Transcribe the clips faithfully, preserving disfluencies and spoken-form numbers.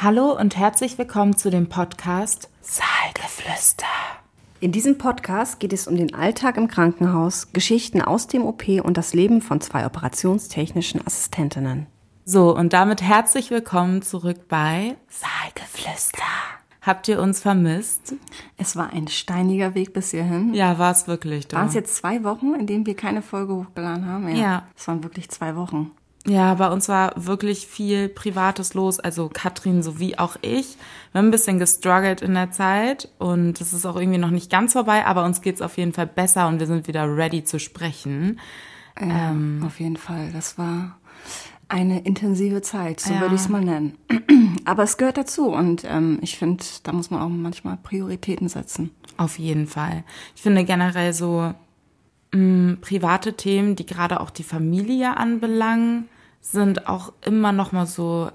Hallo und herzlich willkommen zu dem Podcast Saalgeflüster. In diesem Podcast geht es um den Alltag im Krankenhaus, Geschichten aus dem O P und das Leben von zwei operationstechnischen Assistentinnen. So, und damit herzlich willkommen zurück bei Saalgeflüster. Habt ihr uns vermisst? Es war ein steiniger Weg bis hierhin. Ja, war es wirklich. Waren es jetzt zwei Wochen, in denen wir keine Folge hochgeladen haben? Ja. Ja. Es waren wirklich zwei Wochen. Ja, bei uns war wirklich viel Privates los, also Katrin sowie auch ich. Wir haben ein bisschen gestruggelt in der Zeit und es ist auch irgendwie noch nicht ganz vorbei, aber uns geht's auf jeden Fall besser und wir sind wieder ready zu sprechen. Ja, ähm, auf jeden Fall. Das war eine intensive Zeit, so ja. würde ich es mal nennen. Aber es gehört dazu und ähm, ich finde, da muss man auch manchmal Prioritäten setzen. Auf jeden Fall. Ich finde generell so mh, private Themen, die gerade auch die Familie anbelangen, sind auch immer noch mal so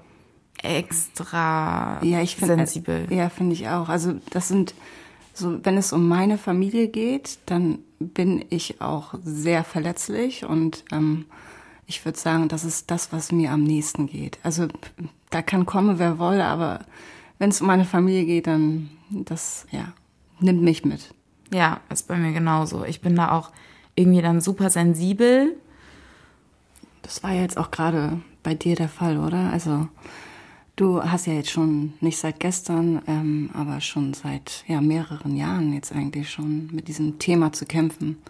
extra ja, ich find, sensibel. Ja, finde ich auch. Also das sind so, wenn es um meine Familie geht, dann bin ich auch sehr verletzlich und ähm, ich würde sagen, das ist das, was mir am nächsten geht. Also da kann kommen, wer wolle, aber wenn es um meine Familie geht, dann das ja nimmt mich mit. Ja, ist bei mir genauso. Ich bin da auch irgendwie dann super sensibel. Das war ja jetzt auch gerade bei dir der Fall, oder? Also du hast ja jetzt schon nicht seit gestern, ähm, aber schon seit ja mehreren Jahren jetzt eigentlich schon mit diesem Thema zu kämpfen.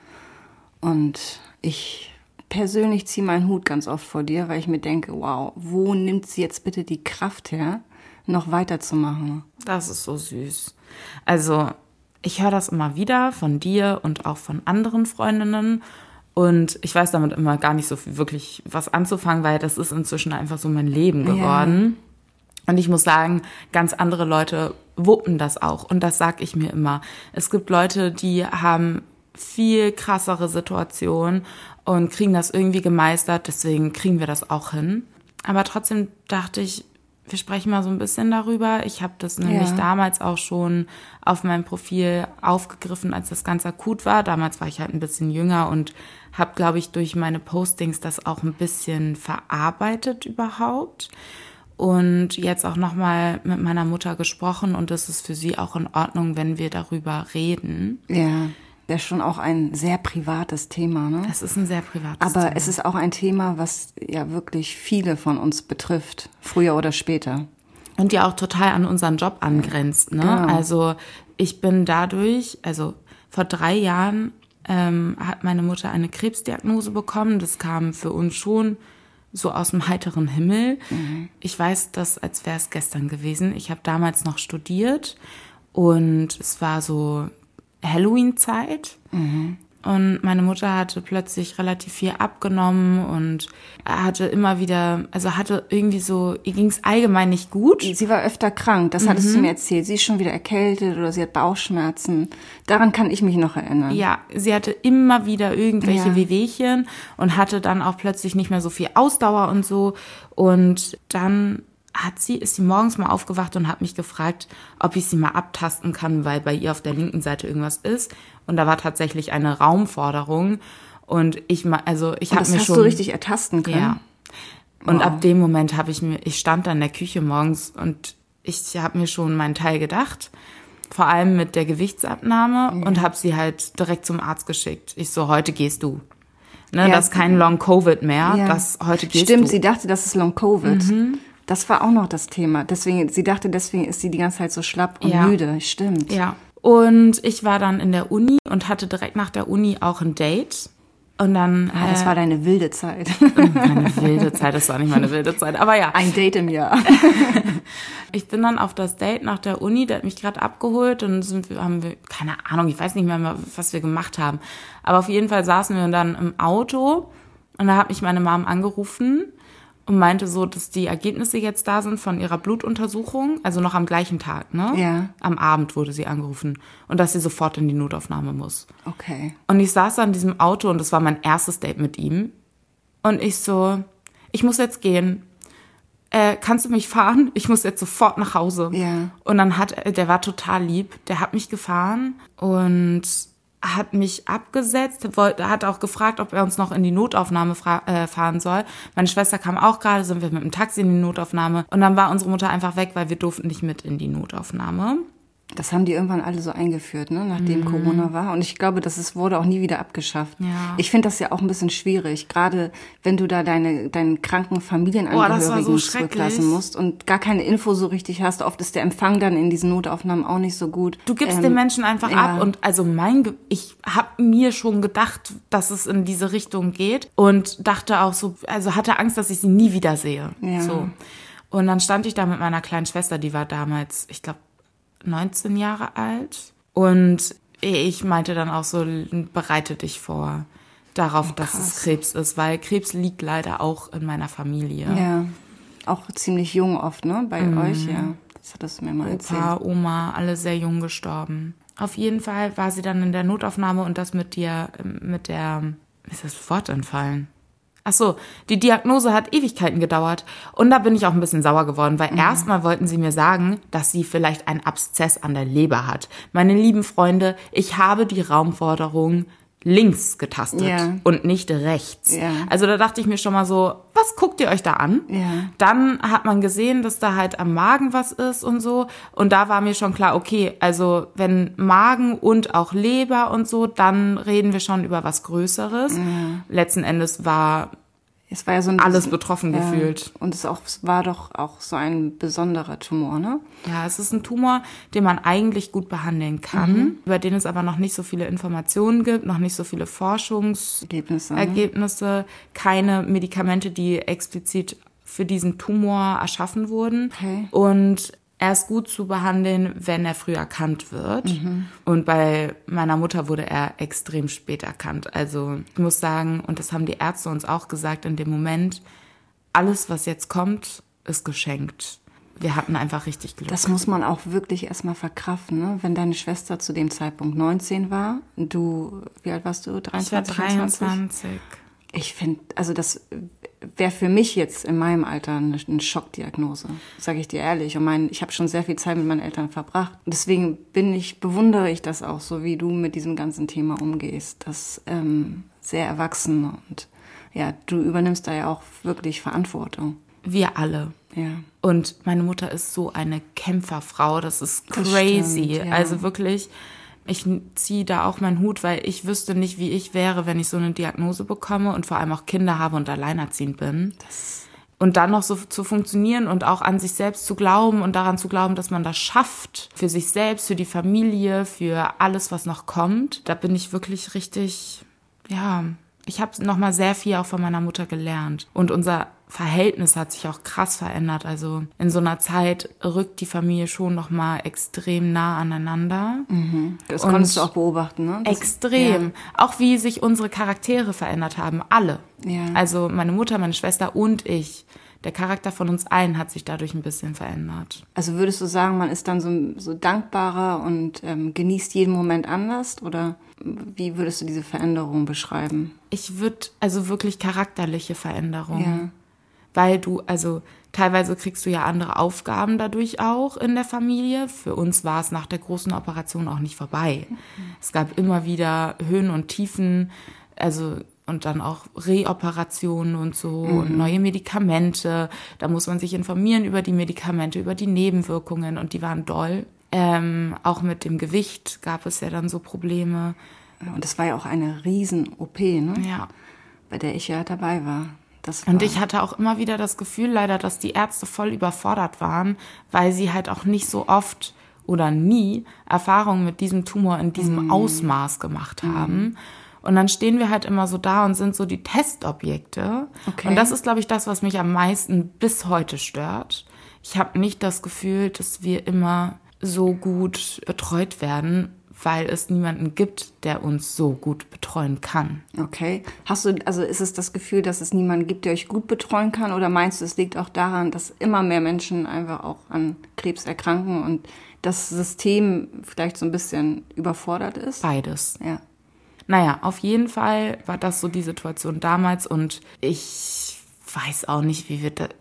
Und ich persönlich ziehe meinen Hut ganz oft vor dir, weil ich mir denke, wow, wo nimmt sie jetzt bitte die Kraft her, noch weiterzumachen? Das ist so süß. Also ich höre das immer wieder von dir und auch von anderen Freundinnen. Und ich weiß damit immer gar nicht so viel wirklich was anzufangen, weil das ist inzwischen einfach so mein Leben geworden. Ja. Und ich muss sagen, ganz andere Leute wuppen das auch. Und das sag ich mir immer. Es gibt Leute, die haben viel krassere Situationen und kriegen das irgendwie gemeistert. Deswegen kriegen wir das auch hin. Aber trotzdem dachte ich, wir sprechen mal so ein bisschen darüber. Ich habe das nämlich ja. damals auch schon auf meinem Profil aufgegriffen, als das ganz akut war. Damals war ich halt ein bisschen jünger und habe, glaube ich, durch meine Postings das auch ein bisschen verarbeitet überhaupt. Und jetzt auch nochmal mit meiner Mutter gesprochen und es ist für sie auch in Ordnung, wenn wir darüber reden. Ja, das ist schon auch ein sehr privates Thema, ne? Es ist ein sehr privates Aber Thema. Aber es ist auch ein Thema, was ja wirklich viele von uns betrifft, früher oder später. Und ja auch total an unseren Job angrenzt, ne? Genau. Also ich bin dadurch, also vor drei Jahren ähm, hat meine Mutter eine Krebsdiagnose bekommen. Das kam für uns schon so aus dem heiteren Himmel. Mhm. Ich weiß das, als wäre es gestern gewesen. Ich habe damals noch studiert und es war so Halloween-Zeit. Mhm. Und meine Mutter hatte plötzlich relativ viel abgenommen und hatte immer wieder, also hatte irgendwie so, ihr ging es allgemein nicht gut. Sie war öfter krank, das hattest mhm. du mir erzählt. Sie ist schon wieder erkältet oder sie hat Bauchschmerzen. Daran kann ich mich noch erinnern. Ja, sie hatte immer wieder irgendwelche ja. Wehwehchen und hatte dann auch plötzlich nicht mehr so viel Ausdauer und so. Und dann hat sie, ist sie morgens mal aufgewacht und hat mich gefragt, ob ich sie mal abtasten kann, weil bei ihr auf der linken Seite irgendwas ist. Und da war tatsächlich eine Raumforderung. Und ich mal, also ich habe mir schon. Das hast du richtig ertasten können. Ja. Und wow. ab dem Moment habe ich mir, ich stand da in der Küche morgens und ich habe mir schon meinen Teil gedacht. Vor allem mit der Gewichtsabnahme mhm. und habe sie halt direkt zum Arzt geschickt. Ich so, heute gehst du. Ne, ja, das ist kein Long-Covid mehr. Ja. Das heute gehst Stimmt, du. sie dachte, das ist Long-Covid. Mhm. Das war auch noch das Thema. Deswegen, sie dachte, deswegen ist sie die ganze Zeit so schlapp und ja. müde. Stimmt. Ja. Und ich war dann in der Uni und hatte direkt nach der Uni auch ein Date. Und dann. Ah, das äh, war deine wilde Zeit. Meine wilde Zeit, das war nicht meine wilde Zeit. Aber ja. Ein Date im Jahr. Ich bin dann auf das Date nach der Uni, der hat mich gerade abgeholt und sind wir, haben wir, keine Ahnung, ich weiß nicht mehr, was wir gemacht haben. Aber auf jeden Fall saßen wir dann im Auto und da hat mich meine Mom angerufen und meinte so, dass die Ergebnisse jetzt da sind von ihrer Blutuntersuchung, also noch am gleichen Tag, ne? Ja. Am Abend wurde sie angerufen und dass sie sofort in die Notaufnahme muss. Okay. Und ich saß da in diesem Auto und das war mein erstes Date mit ihm und ich so, ich muss jetzt gehen. Äh, kannst du mich fahren? Ich muss jetzt sofort nach Hause. Ja. Und dann hat er, der war total lieb, der hat mich gefahren und hat mich abgesetzt, wollte, hat auch gefragt, ob er uns noch in die Notaufnahme fra- äh, fahren soll. Meine Schwester kam auch gerade, sind wir mit dem Taxi in die Notaufnahme. Und dann war unsere Mutter einfach weg, weil wir durften nicht mit in die Notaufnahme. Das haben die irgendwann alle so eingeführt, ne, nachdem mhm. Corona war. Und ich glaube, das ist, wurde auch nie wieder abgeschafft. Ja. Ich finde das ja auch ein bisschen schwierig, gerade wenn du da deine deinen kranken Familienangehörigen oh, so zurücklassen musst und gar keine Info so richtig hast. Oft ist der Empfang dann in diesen Notaufnahmen auch nicht so gut. Du gibst ähm, den Menschen einfach ja. ab. Und also mein, Ge- ich habe mir schon gedacht, dass es in diese Richtung geht und dachte auch so, also hatte Angst, dass ich sie nie wieder sehe. Ja. So. Und dann stand ich da mit meiner kleinen Schwester, die war damals, ich glaube, neunzehn Jahre alt. Und ich meinte dann auch so, bereite dich vor darauf, oh, dass es Krebs ist, weil Krebs liegt leider auch in meiner Familie. Ja, auch ziemlich jung oft, ne, bei mhm. euch, ja. Das hattest du mir mal Opa, erzählt. Opa, Oma, alle sehr jung gestorben. Auf jeden Fall war sie dann in der Notaufnahme und das mit dir, mit der, ist das Wort entfallen? Ach so, die Diagnose hat Ewigkeiten gedauert. Und da bin ich auch ein bisschen sauer geworden, weil mhm. erstmal wollten sie mir sagen, dass sie vielleicht einen Abszess an der Leber hat. Meine lieben Freunde, ich habe die Raumforderung links getastet ja. und nicht rechts. Ja. Also da dachte ich mir schon mal so, was guckt ihr euch da an? Ja. Dann hat man gesehen, dass da halt am Magen was ist und so. Und da war mir schon klar, okay, also wenn Magen und auch Leber und so, dann reden wir schon über was Größeres. Ja. Letzten Endes war es war ja so ein alles bisschen, betroffen ja, gefühlt. Und es, auch, es war doch auch so ein besonderer Tumor, ne? Ja, es ist ein Tumor, den man eigentlich gut behandeln kann, mhm. über den es aber noch nicht so viele Informationen gibt, noch nicht so viele Forschungsergebnisse, ne? Ergebnisse, keine Medikamente, die explizit für diesen Tumor erschaffen wurden. Okay. Und er ist gut zu behandeln, wenn er früh erkannt wird. Mhm. Und bei meiner Mutter wurde er extrem spät erkannt. Also ich muss sagen, und das haben die Ärzte uns auch gesagt in dem Moment, alles, was jetzt kommt, ist geschenkt. Wir hatten einfach richtig Glück. Das muss man auch wirklich erstmal verkraften, ne? Wenn deine Schwester zu dem Zeitpunkt neunzehn war, du, wie alt warst du? dreiundzwanzig? Ich war dreiundzwanzig. Ich finde, also das wäre für mich jetzt in meinem Alter eine, eine Schockdiagnose, sage ich dir ehrlich. Und mein, ich habe schon sehr viel Zeit mit meinen Eltern verbracht. Und deswegen bin ich, bewundere ich das auch, so wie du mit diesem ganzen Thema umgehst. Das ähm, sehr erwachsen und ja, du übernimmst da ja auch wirklich Verantwortung. Wir alle. Ja. Und meine Mutter ist so eine Kämpferfrau, das ist crazy. Das stimmt, ja. Also wirklich, ich ziehe da auch meinen Hut, weil ich wüsste nicht, wie ich wäre, wenn ich so eine Diagnose bekomme und vor allem auch Kinder habe und alleinerziehend bin. Das und dann noch so zu funktionieren und auch an sich selbst zu glauben und daran zu glauben, dass man das schafft, für sich selbst, für die Familie, für alles, was noch kommt. Da bin ich wirklich richtig, ja, ich habe nochmal sehr viel auch von meiner Mutter gelernt. Und unser Verhältnis hat sich auch krass verändert. Also in so einer Zeit rückt die Familie schon nochmal extrem nah aneinander. Mhm. Das und konntest du auch beobachten, ne? Das, extrem. Ja. Auch wie sich unsere Charaktere verändert haben. Alle. Ja. Also meine Mutter, meine Schwester und ich. Der Charakter von uns allen hat sich dadurch ein bisschen verändert. Also würdest du sagen, man ist dann so, so dankbarer und ähm, genießt jeden Moment anders? Oder wie würdest du diese Veränderung beschreiben? Ich würde, also wirklich charakterliche Veränderung. Ja. Weil du, also teilweise kriegst du ja andere Aufgaben dadurch auch in der Familie. Für uns war es nach der großen Operation auch nicht vorbei. Mhm. Es gab immer wieder Höhen und Tiefen, also und dann auch Reoperationen und so mhm. und neue Medikamente. Da muss man sich informieren über die Medikamente, über die Nebenwirkungen und die waren doll. Ähm, auch mit dem Gewicht gab es ja dann so Probleme. Und das war ja auch eine Riesen-O P, ne? Ja. Bei der ich ja dabei war. Das war. Und ich hatte auch immer wieder das Gefühl leider, dass die Ärzte voll überfordert waren, weil sie halt auch nicht so oft oder nie Erfahrungen mit diesem Tumor in diesem mhm. Ausmaß gemacht haben. Mhm. Und dann stehen wir halt immer so da und sind so die Testobjekte. Okay. Und das ist, glaube ich, das, was mich am meisten bis heute stört. Ich habe nicht das Gefühl, dass wir immer so gut betreut werden, weil es niemanden gibt, der uns so gut betreuen kann. Okay. Hast du, also ist es das Gefühl, dass es niemanden gibt, der euch gut betreuen kann? Oder meinst du, es liegt auch daran, dass immer mehr Menschen einfach auch an Krebs erkranken und das System vielleicht so ein bisschen überfordert ist? Beides. Ja. Naja, auf jeden Fall war das so die Situation damals und ich weiß auch nicht, wie wir da, ich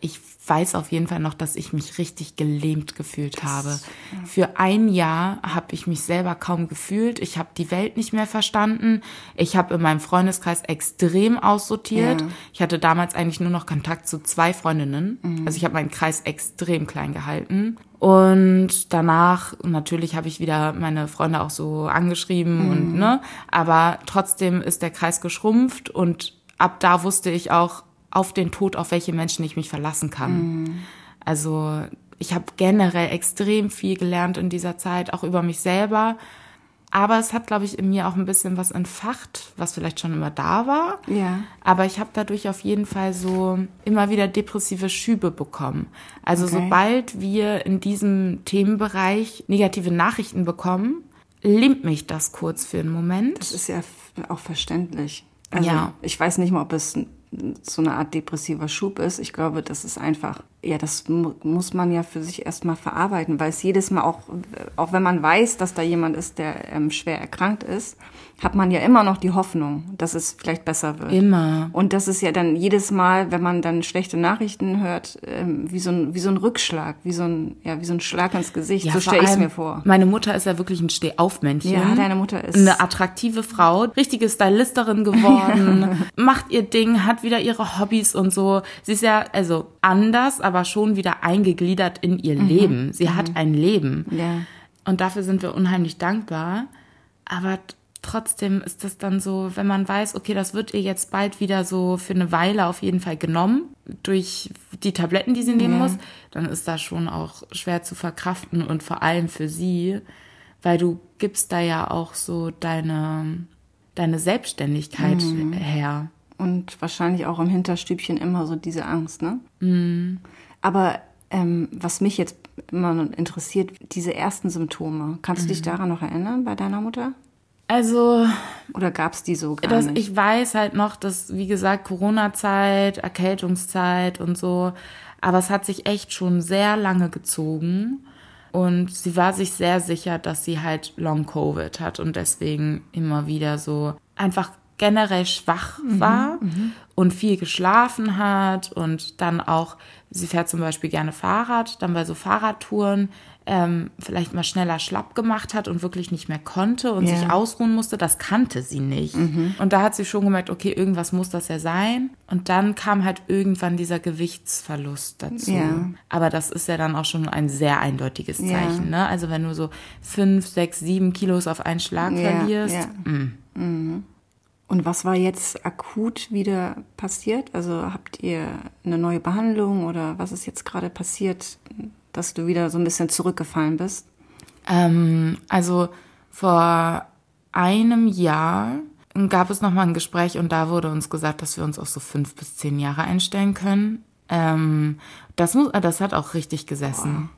weiß auf jeden Fall noch, dass ich mich richtig gelähmt gefühlt Das, habe. ja. Für ein Jahr habe ich mich selber kaum gefühlt. Ich habe die Welt nicht mehr verstanden. Ich habe in meinem Freundeskreis extrem aussortiert. Ja. Ich hatte damals eigentlich nur noch Kontakt zu zwei Freundinnen. Mhm. Also ich habe meinen Kreis extrem klein gehalten. Und danach, natürlich habe ich wieder meine Freunde auch so angeschrieben mhm. und ne, aber trotzdem ist der Kreis geschrumpft und ab da wusste ich auch auf den Tod, auf welche Menschen ich mich verlassen kann. Mhm. Also ich habe generell extrem viel gelernt in dieser Zeit, auch über mich selber. Aber es hat, glaube ich, in mir auch ein bisschen was entfacht, was vielleicht schon immer da war. Ja. Aber ich habe dadurch auf jeden Fall so immer wieder depressive Schübe bekommen. Also Okay. sobald wir in diesem Themenbereich negative Nachrichten bekommen, lähmt mich das kurz für einen Moment. Das ist ja auch verständlich. Also ja. Ich weiß nicht mal, ob es so eine Art depressiver Schub ist. Ich glaube, das ist einfach, ja, das mu- muss man ja für sich erstmal verarbeiten, weil es jedes Mal auch, auch wenn man weiß, dass da jemand ist, der ähm, schwer erkrankt ist, hat man ja immer noch die Hoffnung, dass es vielleicht besser wird. Immer. Und das ist ja dann jedes Mal, wenn man dann schlechte Nachrichten hört, ähm, wie so ein, wie so ein Rückschlag, wie so ein, ja, wie so ein Schlag ins Gesicht. Ja, so vor stelle ich es allem, mir vor. Meine Mutter ist ja wirklich ein Stehaufmännchen. Ja, deine Mutter ist eine attraktive Frau, richtige Stylisterin geworden, macht ihr Ding, hat wieder ihre Hobbys und so. Sie ist ja also anders, aber schon wieder eingegliedert in ihr mhm. Leben. Sie mhm. hat ein Leben. Ja. Und dafür sind wir unheimlich dankbar. Aber trotzdem ist das dann so, wenn man weiß, okay, das wird ihr jetzt bald wieder so für eine Weile auf jeden Fall genommen, durch die Tabletten, die sie nehmen Ja. muss, dann ist das schon auch schwer zu verkraften und vor allem für sie, weil du gibst da ja auch so deine, deine Selbstständigkeit mhm. her. Und wahrscheinlich auch im Hinterstübchen immer so diese Angst, ne? Mhm. Aber ähm, was mich jetzt immer noch interessiert, diese ersten Symptome, kannst du dich daran noch erinnern bei deiner Mutter? Also, oder gab es die so gar das, nicht? Ich weiß halt noch, dass, wie gesagt, Corona-Zeit, Erkältungszeit und so, aber es hat sich echt schon sehr lange gezogen und sie war sich sehr sicher, dass sie halt Long-Covid hat und deswegen immer wieder so einfach generell schwach war mhm, und viel geschlafen hat und dann auch, sie fährt zum Beispiel gerne Fahrrad, dann bei so Fahrradtouren ähm, vielleicht mal schneller schlapp gemacht hat und wirklich nicht mehr konnte und ja. sich ausruhen musste, das kannte sie nicht. Mhm. Und da hat sie schon gemerkt, okay, irgendwas muss das ja sein. Und dann kam halt irgendwann dieser Gewichtsverlust dazu. Ja. Aber das ist ja dann auch schon ein sehr eindeutiges Zeichen, ja. ne? Also wenn du so fünf, sechs, sieben Kilos auf einen Schlag ja, verlierst. Ja. Mm. Mhm. Und was war jetzt akut wieder passiert? Also habt ihr eine neue Behandlung oder was ist jetzt gerade passiert, dass du wieder so ein bisschen zurückgefallen bist? Ähm, also vor einem Jahr gab es nochmal ein Gespräch und da wurde uns gesagt, dass wir uns auf so fünf bis zehn Jahre einstellen können. Ähm, das muss, das hat auch richtig gesessen.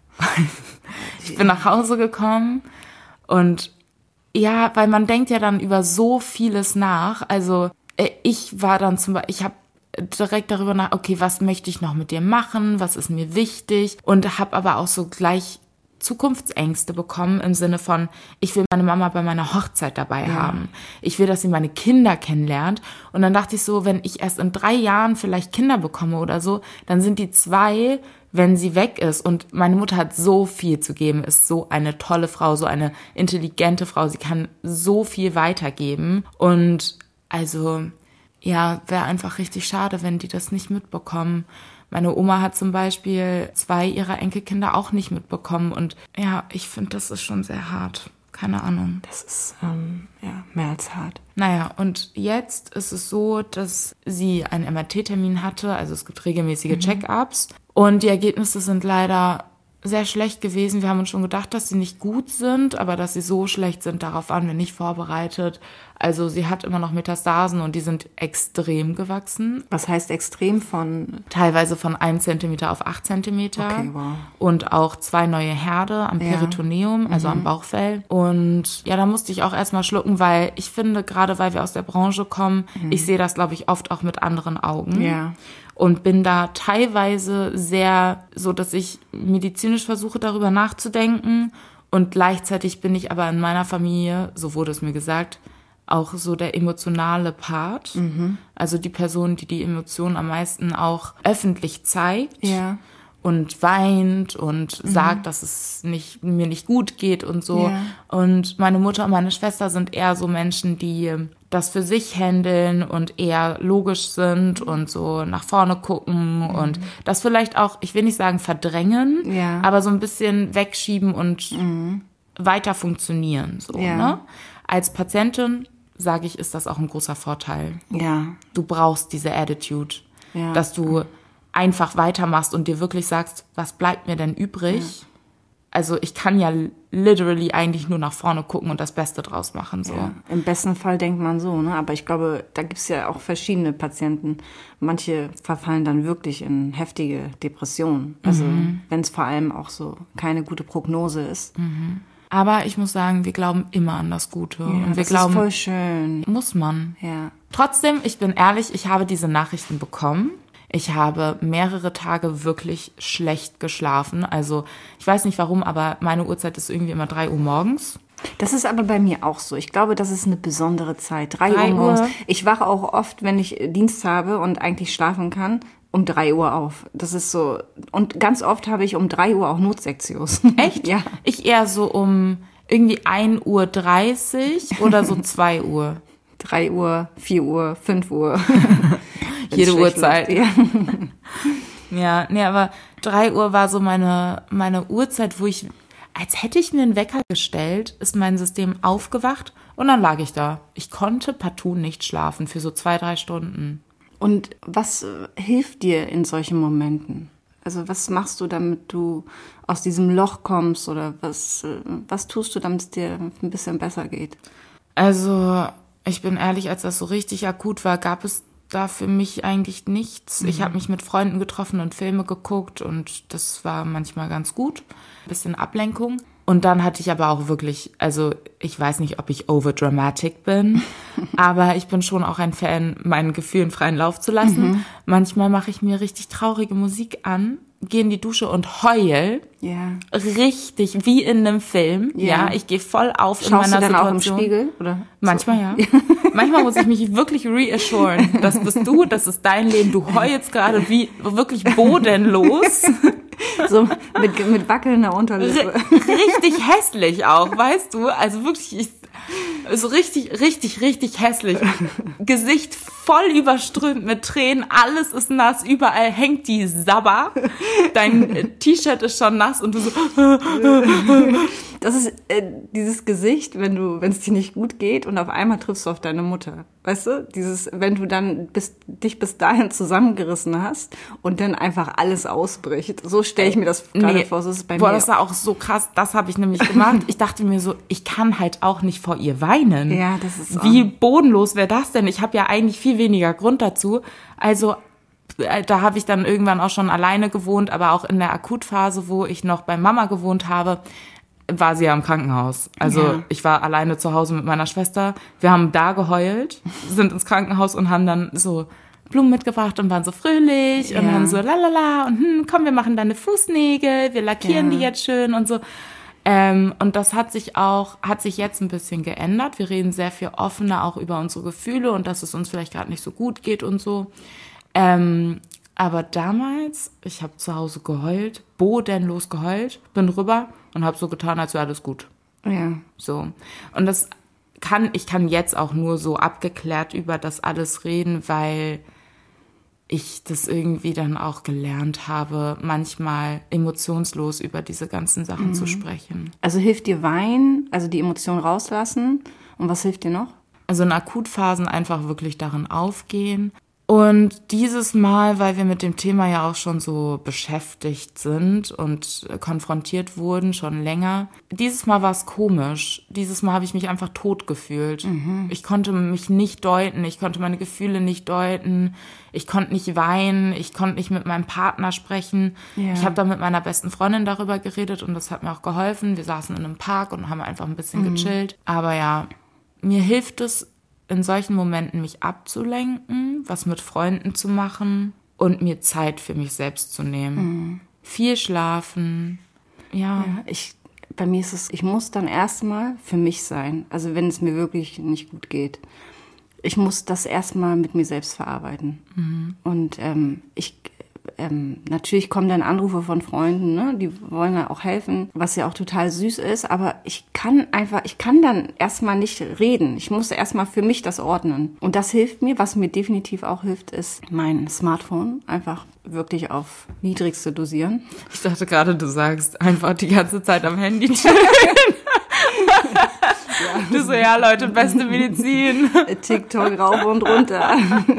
Ich bin nach Hause gekommen und ja, weil man denkt ja dann über so vieles nach. Also ich war dann zum Beispiel, ich habe direkt darüber nach, okay, was möchte ich noch mit dir machen, was ist mir wichtig und habe aber auch so gleich Zukunftsängste bekommen im Sinne von, ich will meine Mama bei meiner Hochzeit dabei ja. haben. Ich will, dass sie meine Kinder kennenlernt. Und dann dachte ich so, wenn ich erst in drei Jahren vielleicht Kinder bekomme oder so, dann sind die zwei, wenn sie weg ist. Und meine Mutter hat so viel zu geben, ist so eine tolle Frau, so eine intelligente Frau. Sie kann so viel weitergeben. Und also, ja, wäre einfach richtig schade, wenn die das nicht mitbekommen. Meine Oma hat zum Beispiel zwei ihrer Enkelkinder auch nicht mitbekommen. Und ja, ich finde, das ist schon sehr hart. Keine Ahnung. Das ist ähm, ja mehr als hart. Naja, und jetzt ist es so, dass sie einen M R T-Termin hatte. Also es gibt regelmäßige mhm. Check-ups. Und die Ergebnisse sind leider sehr schlecht gewesen. Wir haben uns schon gedacht, dass sie nicht gut sind, aber dass sie so schlecht sind, darauf waren wir nicht vorbereitet. Also sie hat immer noch Metastasen und die sind extrem gewachsen. Was heißt extrem von? Teilweise von ein Zentimeter auf acht Zentimeter. Okay, wow. Und auch zwei neue Herde am ja. Peritoneum, also mhm. am Bauchfell. Und ja, da musste ich auch erstmal schlucken, weil ich finde, gerade weil wir aus der Branche kommen, mhm. ich sehe das, glaube ich, oft auch mit anderen Augen. Ja. Und bin da teilweise sehr so, dass ich medizinisch versuche, darüber nachzudenken. Und gleichzeitig bin ich aber in meiner Familie, so wurde es mir gesagt, auch so der emotionale Part. Mhm. Also die Person, die die Emotionen am meisten auch öffentlich zeigt. Ja. und weint und mhm. sagt, dass es nicht, mir nicht gut geht und so. Ja. Und meine Mutter und meine Schwester sind eher so Menschen, die das für sich handeln und eher logisch sind und so nach vorne gucken mhm. und das vielleicht auch, ich will nicht sagen verdrängen, ja. aber so ein bisschen wegschieben und mhm. weiter funktionieren. So, ja. ne? Als Patientin, sage ich, ist das auch ein großer Vorteil. Ja. Du brauchst diese Attitude, ja. dass du einfach weitermachst und dir wirklich sagst, was bleibt mir denn übrig? Ja. Also ich kann ja literally eigentlich nur nach vorne gucken und das Beste draus machen. So. Ja, im besten Fall denkt man so, ne? Aber ich glaube, da gibt's ja auch verschiedene Patienten. Manche verfallen dann wirklich in heftige Depressionen. Also mhm. wenn es vor allem auch so keine gute Prognose ist. Mhm. Aber ich muss sagen, wir glauben immer an das Gute. Ja, und wir das glauben, ist voll schön. Muss man. Ja. Trotzdem, ich bin ehrlich, ich habe diese Nachrichten bekommen. Ich habe mehrere Tage wirklich schlecht geschlafen. Also ich weiß nicht warum, aber meine Uhrzeit ist irgendwie immer drei Uhr morgens. Das ist aber bei mir auch so. Ich glaube, das ist eine besondere Zeit. drei Uhr morgens. Ich wache auch oft, wenn ich Dienst habe und eigentlich schlafen kann, um drei Uhr auf. Das ist so. Und ganz oft habe ich um drei Uhr auch Notsektios. Echt? Ja. Ich eher so um irgendwie ein Uhr dreißig oder so zwei Uhr. drei Uhr, vier Uhr, fünf Uhr. Jede Uhrzeit. Wird, ja. Ja, nee, aber drei Uhr war so meine, meine Uhrzeit, wo ich, als hätte ich mir einen Wecker gestellt, ist mein System aufgewacht und dann lag ich da. Ich konnte partout nicht schlafen für so zwei, drei Stunden. Und was hilft dir in solchen Momenten? Also was machst du, damit du aus diesem Loch kommst oder was, was tust du, damit es dir ein bisschen besser geht? Also ich bin ehrlich, als das so richtig akut war, gab es da für mich eigentlich nichts. Mhm. Ich habe mich mit Freunden getroffen und Filme geguckt und das war manchmal ganz gut. Ein bisschen Ablenkung. Und dann hatte ich aber auch wirklich, also ich weiß nicht, ob ich overdramatic bin, aber ich bin schon auch ein Fan, meinen Gefühlen freien Lauf zu lassen. Mhm. Manchmal mache ich mir richtig traurige Musik an, gehe in die Dusche und heul. Ja. Richtig, wie in einem Film. Ja, ja ich gehe voll auf Schaust in meiner du dann Situation. Auch im Spiegel? Oder manchmal so? Ja. Manchmal muss ich mich wirklich reassuren. Das bist du, das ist dein Leben. Du heulst gerade wie wirklich bodenlos. So mit, mit wackelnder Unterlippe. Richtig hässlich auch, weißt du? Also wirklich, ich, so richtig, richtig, richtig hässlich. Gesicht voll überströmt mit Tränen, alles ist nass, überall hängt die Sabber. Dein T-Shirt ist schon nass und du so. Das ist äh, dieses Gesicht, wenn du, wenn es dir nicht gut geht und auf einmal triffst du auf deine Mutter. Weißt du? Dieses, wenn du dann bis, dich bis dahin zusammengerissen hast und dann einfach alles ausbricht. So stelle ich mir das gerade nee. vor. So ist es bei Boah, mir. Das war auch so krass. Das habe ich nämlich gemacht. Ich dachte mir so, ich kann halt auch nicht vor ihr weinen. Ja, das ist Wie bodenlos wäre das denn? Ich habe ja eigentlich viel weniger Grund dazu. Also da habe ich dann irgendwann auch schon alleine gewohnt, aber auch in der Akutphase, wo ich noch bei Mama gewohnt habe, war sie ja im Krankenhaus. Also ja. Ich war alleine zu Hause mit meiner Schwester. Wir haben da geheult, sind ins Krankenhaus und haben dann so Blumen mitgebracht und waren so fröhlich ja. und haben so lalala und hm, komm, wir machen deine Fußnägel, wir lackieren ja. die jetzt schön und so. Ähm, und das hat sich auch, hat sich jetzt ein bisschen geändert. Wir reden sehr viel offener auch über unsere Gefühle und dass es uns vielleicht gerade nicht so gut geht und so. Ähm, aber damals, ich habe zu Hause geheult, bodenlos geheult, bin rüber und habe so getan, als wäre alles gut. Ja. So. Und das kann, ich kann jetzt auch nur so abgeklärt über das alles reden, weil ich das irgendwie dann auch gelernt habe, manchmal emotionslos über diese ganzen Sachen mhm. zu sprechen. Also hilft dir Weinen, also die Emotionen rauslassen? Und was hilft dir noch? Also in Akutphasen einfach wirklich darin aufgehen. Und dieses Mal, weil wir mit dem Thema ja auch schon so beschäftigt sind und konfrontiert wurden, schon länger, dieses Mal war es komisch. Dieses Mal habe ich mich einfach tot gefühlt. Mhm. Ich konnte mich nicht deuten, ich konnte meine Gefühle nicht deuten, ich konnte nicht weinen, ich konnte nicht mit meinem Partner sprechen. Ja. Ich habe da mit meiner besten Freundin darüber geredet und das hat mir auch geholfen. Wir saßen in einem Park und haben einfach ein bisschen mhm. gechillt. Aber ja, mir hilft es, in solchen Momenten mich abzulenken, was mit Freunden zu machen und mir Zeit für mich selbst zu nehmen. Mhm. Viel schlafen, ja. ja ich, bei mir ist es, ich muss dann erstmal für mich sein, also wenn es mir wirklich nicht gut geht. Ich muss das erstmal mit mir selbst verarbeiten. Mhm. Und ähm, ich ähm, natürlich kommen dann Anrufe von Freunden, ne? Die wollen ja auch helfen, was ja auch total süß ist. Aber ich kann einfach, ich kann dann erstmal nicht reden. Ich muss erstmal für mich das ordnen. Und das hilft mir. Was mir definitiv auch hilft, ist mein Smartphone einfach wirklich auf niedrigste dosieren. Ich dachte gerade, du sagst einfach die ganze Zeit am Handy chillen. Ja. Du so, ja Leute, beste Medizin. TikTok rauf und runter.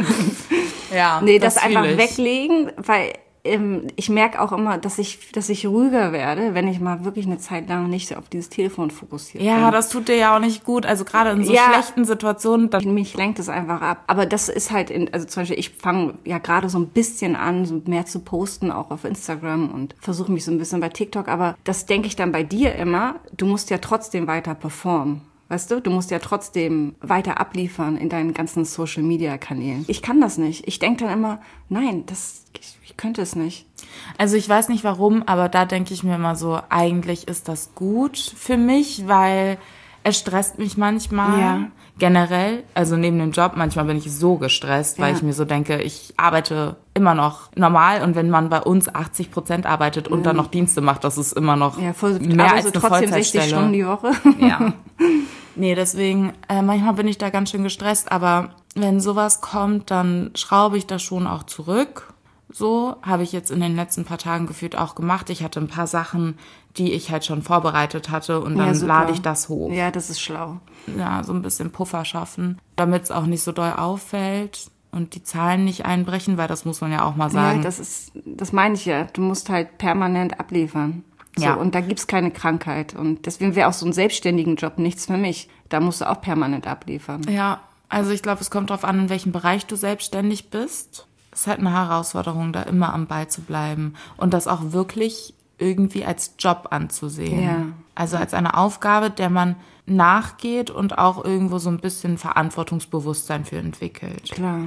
Ja, nee, das, das einfach ich. weglegen, weil ähm, ich merke auch immer, dass ich, dass ich ruhiger werde, wenn ich mal wirklich eine Zeit lang nicht auf dieses Telefon fokussiert ja, bin. Ja, das tut dir ja auch nicht gut. Also gerade in so ja, schlechten Situationen. Dann mich lenkt es einfach ab. Aber das ist halt, in, also zum Beispiel, ich fange ja gerade so ein bisschen an, so mehr zu posten, auch auf Instagram und versuche mich so ein bisschen bei TikTok. Aber das denke ich dann bei dir immer, du musst ja trotzdem weiter performen. Weißt du, du musst ja trotzdem weiter abliefern in deinen ganzen Social-Media-Kanälen. Ich kann das nicht. Ich denke dann immer, nein, das, ich, ich könnte es nicht. Also ich weiß nicht warum, aber da denke ich mir immer so, eigentlich ist das gut für mich, weil es stresst mich manchmal. Ja. Generell, also neben dem Job, manchmal bin ich so gestresst, ja. weil ich mir so denke, ich arbeite immer noch normal und wenn man bei uns achtzig Prozent arbeitet und mhm. dann noch Dienste macht, das ist immer noch ja, voll, mehr als so eine trotzdem Vollzeitstelle. sechzig Stunden die Woche. Ja. Nee, deswegen, äh, manchmal bin ich da ganz schön gestresst, aber wenn sowas kommt, dann schraube ich das schon auch zurück. So habe ich jetzt in den letzten paar Tagen gefühlt auch gemacht. Ich hatte ein paar Sachen, die ich halt schon vorbereitet hatte und dann ja, lade ich das hoch. Ja, das ist schlau. Ja, so ein bisschen Puffer schaffen, damit es auch nicht so doll auffällt und die Zahlen nicht einbrechen, weil das muss man ja auch mal sagen. Ja, das ist, das meine ich ja. Du musst halt permanent abliefern. So, ja. Und da gibt's keine Krankheit. Und deswegen wäre auch so ein selbstständigen Job nichts für mich. Da musst du auch permanent abliefern. Ja, also ich glaube, es kommt darauf an, in welchem Bereich du selbstständig bist. Es ist halt eine Herausforderung, da immer am Ball zu bleiben und das auch wirklich irgendwie als Job anzusehen. Ja. Also als eine Aufgabe, der man nachgeht und auch irgendwo so ein bisschen Verantwortungsbewusstsein für entwickelt. Klar.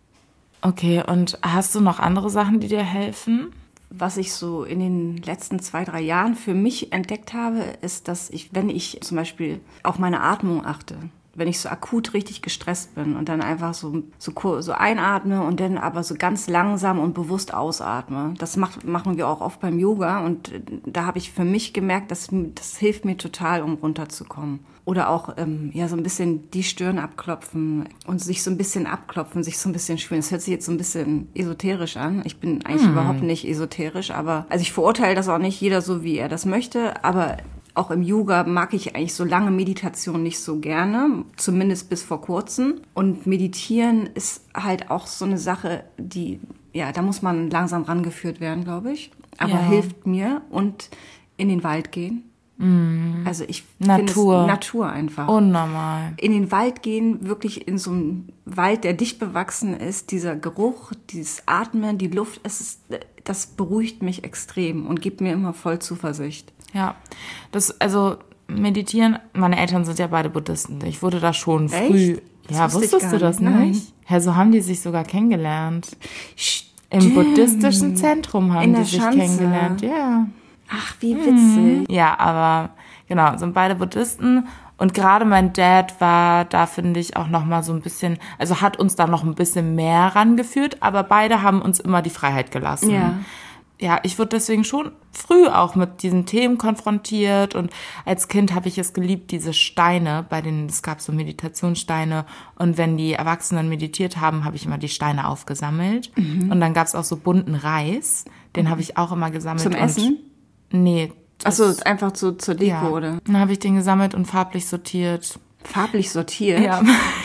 Okay, und hast du noch andere Sachen, die dir helfen? Was ich so in den letzten zwei, drei Jahren für mich entdeckt habe, ist, dass ich, wenn ich zum Beispiel auf meine Atmung achte, wenn ich so akut richtig gestresst bin und dann einfach so, so, so einatme und dann aber so ganz langsam und bewusst ausatme. Das macht, machen wir auch oft beim Yoga und da habe ich für mich gemerkt, dass das hilft mir total, um runterzukommen. Oder auch ähm, ja so ein bisschen die Stirn abklopfen und sich so ein bisschen abklopfen, sich so ein bisschen spüren. Das hört sich jetzt so ein bisschen esoterisch an. Ich bin eigentlich hm. überhaupt nicht esoterisch, aber also ich verurteile das auch nicht, jeder so, wie er das möchte, aber auch im Yoga mag ich eigentlich so lange Meditation nicht so gerne, zumindest bis vor kurzem. Und Meditieren ist halt auch so eine Sache, die, ja, da muss man langsam rangeführt werden, glaube ich. Aber ja. hilft mir. Und in den Wald gehen. Mm. Also ich Natur. finde es Natur einfach. Unnormal. In den Wald gehen, wirklich in so einem Wald, der dicht bewachsen ist, dieser Geruch, dieses Atmen, die Luft, es ist, das beruhigt mich extrem und gibt mir immer voll Zuversicht. Ja, das, also meditieren, meine Eltern sind ja beide Buddhisten. Ich wurde da schon früh. Echt? Ja, das wusstest du das nicht? nicht? Ja, so haben die sich sogar kennengelernt. Stimmt. Im buddhistischen Zentrum haben In die der sich Schanze. kennengelernt, ja. Ach, wie witzig. Ja, aber genau, sind beide Buddhisten. Und gerade mein Dad war da, finde ich, auch noch mal so ein bisschen, also hat uns da noch ein bisschen mehr rangeführt, aber beide haben uns immer die Freiheit gelassen. Ja. Ja, ich wurde deswegen schon früh auch mit diesen Themen konfrontiert und als Kind habe ich es geliebt, diese Steine, bei denen, es gab so Meditationssteine und wenn die Erwachsenen meditiert haben, habe ich immer die Steine aufgesammelt mhm. und dann gab es auch so bunten Reis, den habe ich auch immer gesammelt. Zum Essen? Und, nee. Achso, einfach zu, zur Deko, ja. oder? Dann habe ich den gesammelt und farblich sortiert. Farblich sortiert? Ja.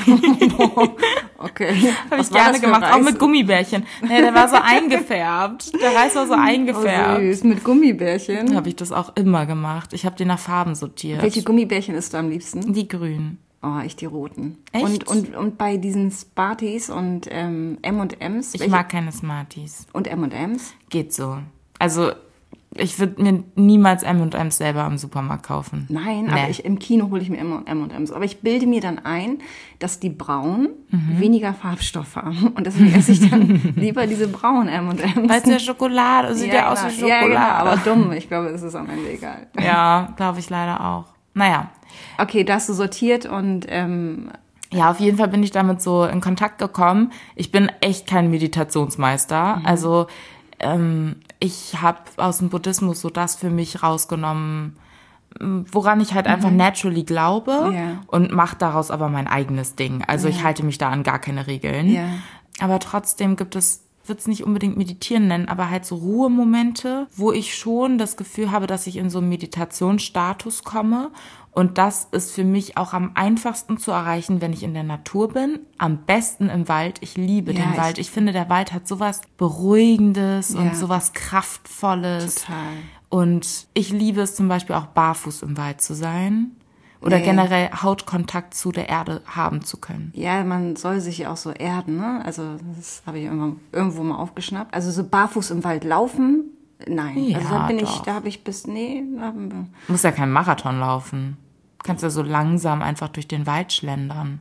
Okay. Habe ich gerne gemacht, Reis? Auch mit Gummibärchen. Nee, der war so eingefärbt. Der Reis war so eingefärbt. Oh, süß. Mit Gummibärchen? Habe ich das auch immer gemacht. Ich habe die nach Farben sortiert. Welche Gummibärchen isst du am liebsten? Die grünen. Oh, ich die roten. Echt? Und, und, und bei diesen Smarties und ähm, M und M's? Ich mag keine Smarties. Und M und M's? Geht so. Also ich würde mir niemals M und M's selber am Supermarkt kaufen. Nein, nee. aber ich, im Kino hole ich mir immer M und M's. Aber ich bilde mir dann ein, dass die braunen mhm. weniger Farbstoff haben. Und deswegen esse ich dann lieber diese braunen M und M's. Weil es ja Schokolade, sieht ja, ja aus wie Schokolade. Ja, genau, aber dumm. Ich glaube, es ist am Ende egal. Ja, glaube ich leider auch. Naja. Okay, da hast du sortiert und... Ähm, ja, auf jeden Fall bin ich damit so in Kontakt gekommen. Ich bin echt kein Meditationsmeister. Mhm. Also ähm, ich habe aus dem Buddhismus so das für mich rausgenommen, woran ich halt mhm. einfach naturally glaube ja. und mache daraus aber mein eigenes Ding. Also ja. ich halte mich da an gar keine Regeln. Ja. Aber trotzdem gibt es, würde es nicht unbedingt meditieren nennen, aber halt so Ruhemomente, wo ich schon das Gefühl habe, dass ich in so einen Meditationsstatus komme. Und das ist für mich auch am einfachsten zu erreichen, wenn ich in der Natur bin. Am besten im Wald. Ich liebe ja, den ich Wald. Ich finde, der Wald hat sowas Beruhigendes ja. und sowas Kraftvolles. Total. Und ich liebe es zum Beispiel auch barfuß im Wald zu sein. Oder nee. generell Hautkontakt zu der Erde haben zu können. Ja, man soll sich ja auch so erden, ne? Also das habe ich irgendwo, irgendwo mal aufgeschnappt. Also so barfuß im Wald laufen, nein. Ja, also da bin doch. ich, da habe ich bis, nee. Da, du musst ja keinen Marathon laufen. Du kannst ja so langsam einfach durch den Wald schlendern.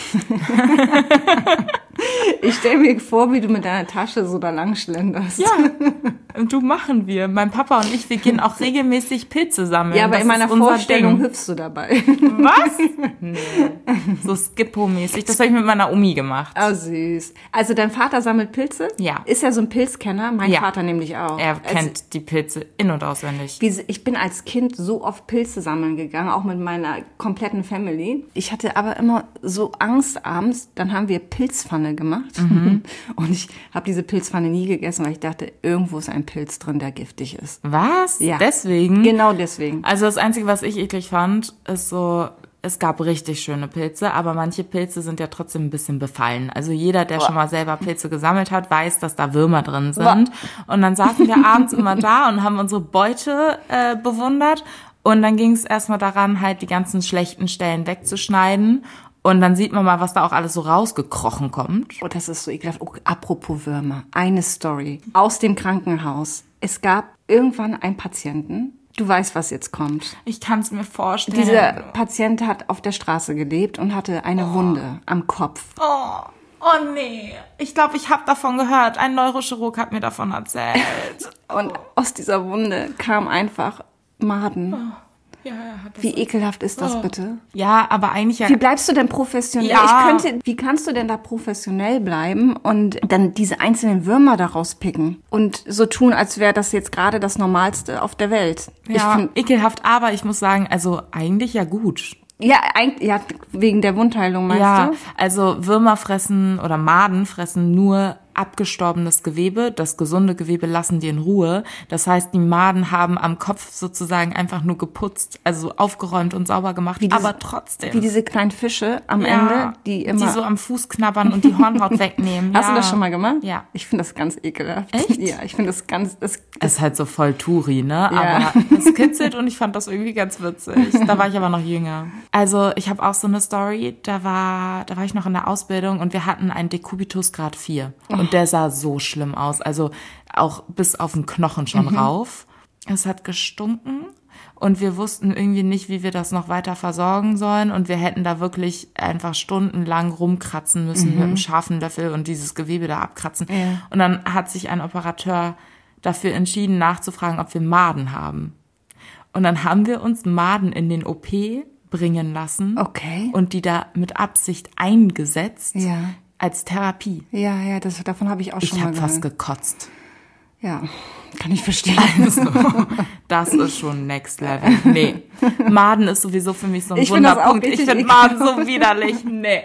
Ich stelle mir vor, wie du mit deiner Tasche so da lang schlenderst. Ja, und du machen wir. Mein Papa und ich, wir gehen auch regelmäßig Pilze sammeln. Ja, aber das in meiner Vorstellung Ding. Hüpfst du dabei. Was? Nee. So Skippo-mäßig. Das habe ich mit meiner Omi gemacht. Oh, süß. Also dein Vater sammelt Pilze? Ja. Ist er so ein Pilzkenner? Mein ja. Vater nämlich auch. Er kennt also, die Pilze in- und auswendig. Ich bin als Kind so oft Pilze sammeln gegangen, auch mit meiner kompletten Family. Ich hatte aber immer so Angst abends. Dann haben wir Pilzpfanne gemacht. Mhm. Und ich habe diese Pilzpfanne nie gegessen, weil ich dachte, irgendwo ist ein Pilz drin, der giftig ist. Was? Ja. Deswegen? Genau deswegen. Also das Einzige, was ich eklig fand, ist so, es gab richtig schöne Pilze, aber manche Pilze sind ja trotzdem ein bisschen befallen. Also jeder, der Boah. schon mal selber Pilze gesammelt hat, weiß, dass da Würmer drin sind. Boah. Und dann saßen wir abends immer da und haben unsere Beute äh, bewundert. Und dann ging es erstmal daran, halt die ganzen schlechten Stellen wegzuschneiden. Und dann sieht man mal, was da auch alles so rausgekrochen kommt. Oh, das ist so ekelhaft. Oh, apropos Würmer. Eine Story aus dem Krankenhaus. Es gab irgendwann einen Patienten. Du weißt, was jetzt kommt. Ich kann es mir vorstellen. Dieser Patient hat auf der Straße gelebt und hatte eine oh. Wunde am Kopf. Oh, oh nee. Ich glaube, ich habe davon gehört. Ein Neurochirurg hat mir davon erzählt. Und aus dieser Wunde kam einfach Maden. Oh. Ja, er hat das wie ekelhaft ist das oh. bitte? Ja, aber eigentlich ja. Wie bleibst du denn professionell? Ja. Ich könnte, wie kannst du denn da professionell bleiben und dann diese einzelnen Würmer daraus picken und so tun, als wäre das jetzt gerade das Normalste auf der Welt? Ja, ich find, ekelhaft, aber ich muss sagen, also eigentlich ja gut. Ja, eigentlich, ja, wegen der Wundheilung meinst ja, du? Ja, also Würmer fressen oder Maden fressen nur abgestorbenes Gewebe. Das gesunde Gewebe lassen die in Ruhe. Das heißt, die Maden haben am Kopf sozusagen einfach nur geputzt, also aufgeräumt und sauber gemacht, diese, aber trotzdem. Wie diese kleinen Fische am ja, Ende, die immer... Die so am Fuß knabbern und die Hornhaut wegnehmen. Hast ja. du das schon mal gemacht? Ja. Ich finde das ganz ekelhaft. Echt? Ja, ich finde das ganz... Das, das es ist halt so voll Touri, ne? Ja. Aber es kitzelt und ich fand das irgendwie ganz witzig. Da war ich aber noch jünger. Also ich habe auch so eine Story, da war, da war ich noch in der Ausbildung und wir hatten einen Dekubitus Grad vier. Und oh. der sah so schlimm aus, also auch bis auf den Knochen schon mhm. rauf. Es hat gestunken und wir wussten irgendwie nicht, wie wir das noch weiter versorgen sollen und wir hätten da wirklich einfach stundenlang rumkratzen müssen mhm. mit einem scharfen Löffel und dieses Gewebe da abkratzen. Ja. Und dann hat sich ein Operateur dafür entschieden, nachzufragen, ob wir Maden haben. Und dann haben wir uns Maden in den O P bringen lassen okay. und die da mit Absicht eingesetzt. Ja. Als Therapie. Ja, ja, das, davon habe ich auch ich schon mal gehört. Ich habe fast gekotzt. Ja, kann ich verstehen. Also, das ist schon next level. Nee, Maden ist sowieso für mich so ein ich Wunderpunkt. Ich finde Maden so widerlich. Nee.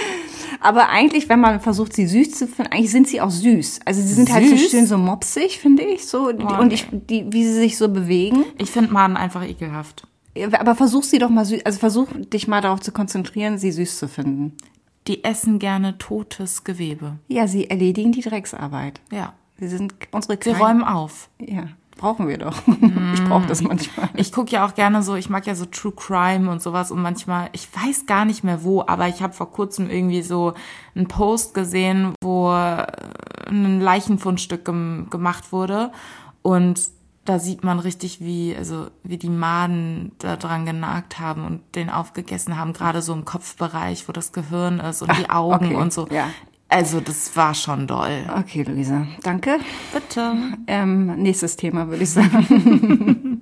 Aber eigentlich, wenn man versucht, sie süß zu finden, eigentlich sind sie auch süß. Also sie sind süß? halt so schön so mopsig, finde ich. So oh, und nee. ich, die, wie sie sich so bewegen. Ich finde Maden einfach ekelhaft. Aber versuch sie doch mal süß, also versuch dich mal darauf zu konzentrieren, sie süß zu finden. Die essen gerne totes Gewebe. Ja, sie erledigen die Drecksarbeit. Ja. Sie sind unsere Sie räumen auf. Ja, brauchen wir doch. Mm. Ich brauche das manchmal. Ich gucke ja auch gerne so, ich mag ja so True Crime und sowas und manchmal, ich weiß gar nicht mehr wo, aber ich habe vor kurzem irgendwie so einen Post gesehen, wo ein Leichenfundstück gem- gemacht wurde und da sieht man richtig, wie, also, wie die Maden da dran genagt haben und den aufgegessen haben, gerade so im Kopfbereich, wo das Gehirn ist und die Augen okay. und so. Ja. Also, das war schon doll. Okay, Luisa, danke. Bitte. Ähm, nächstes Thema, würde ich sagen.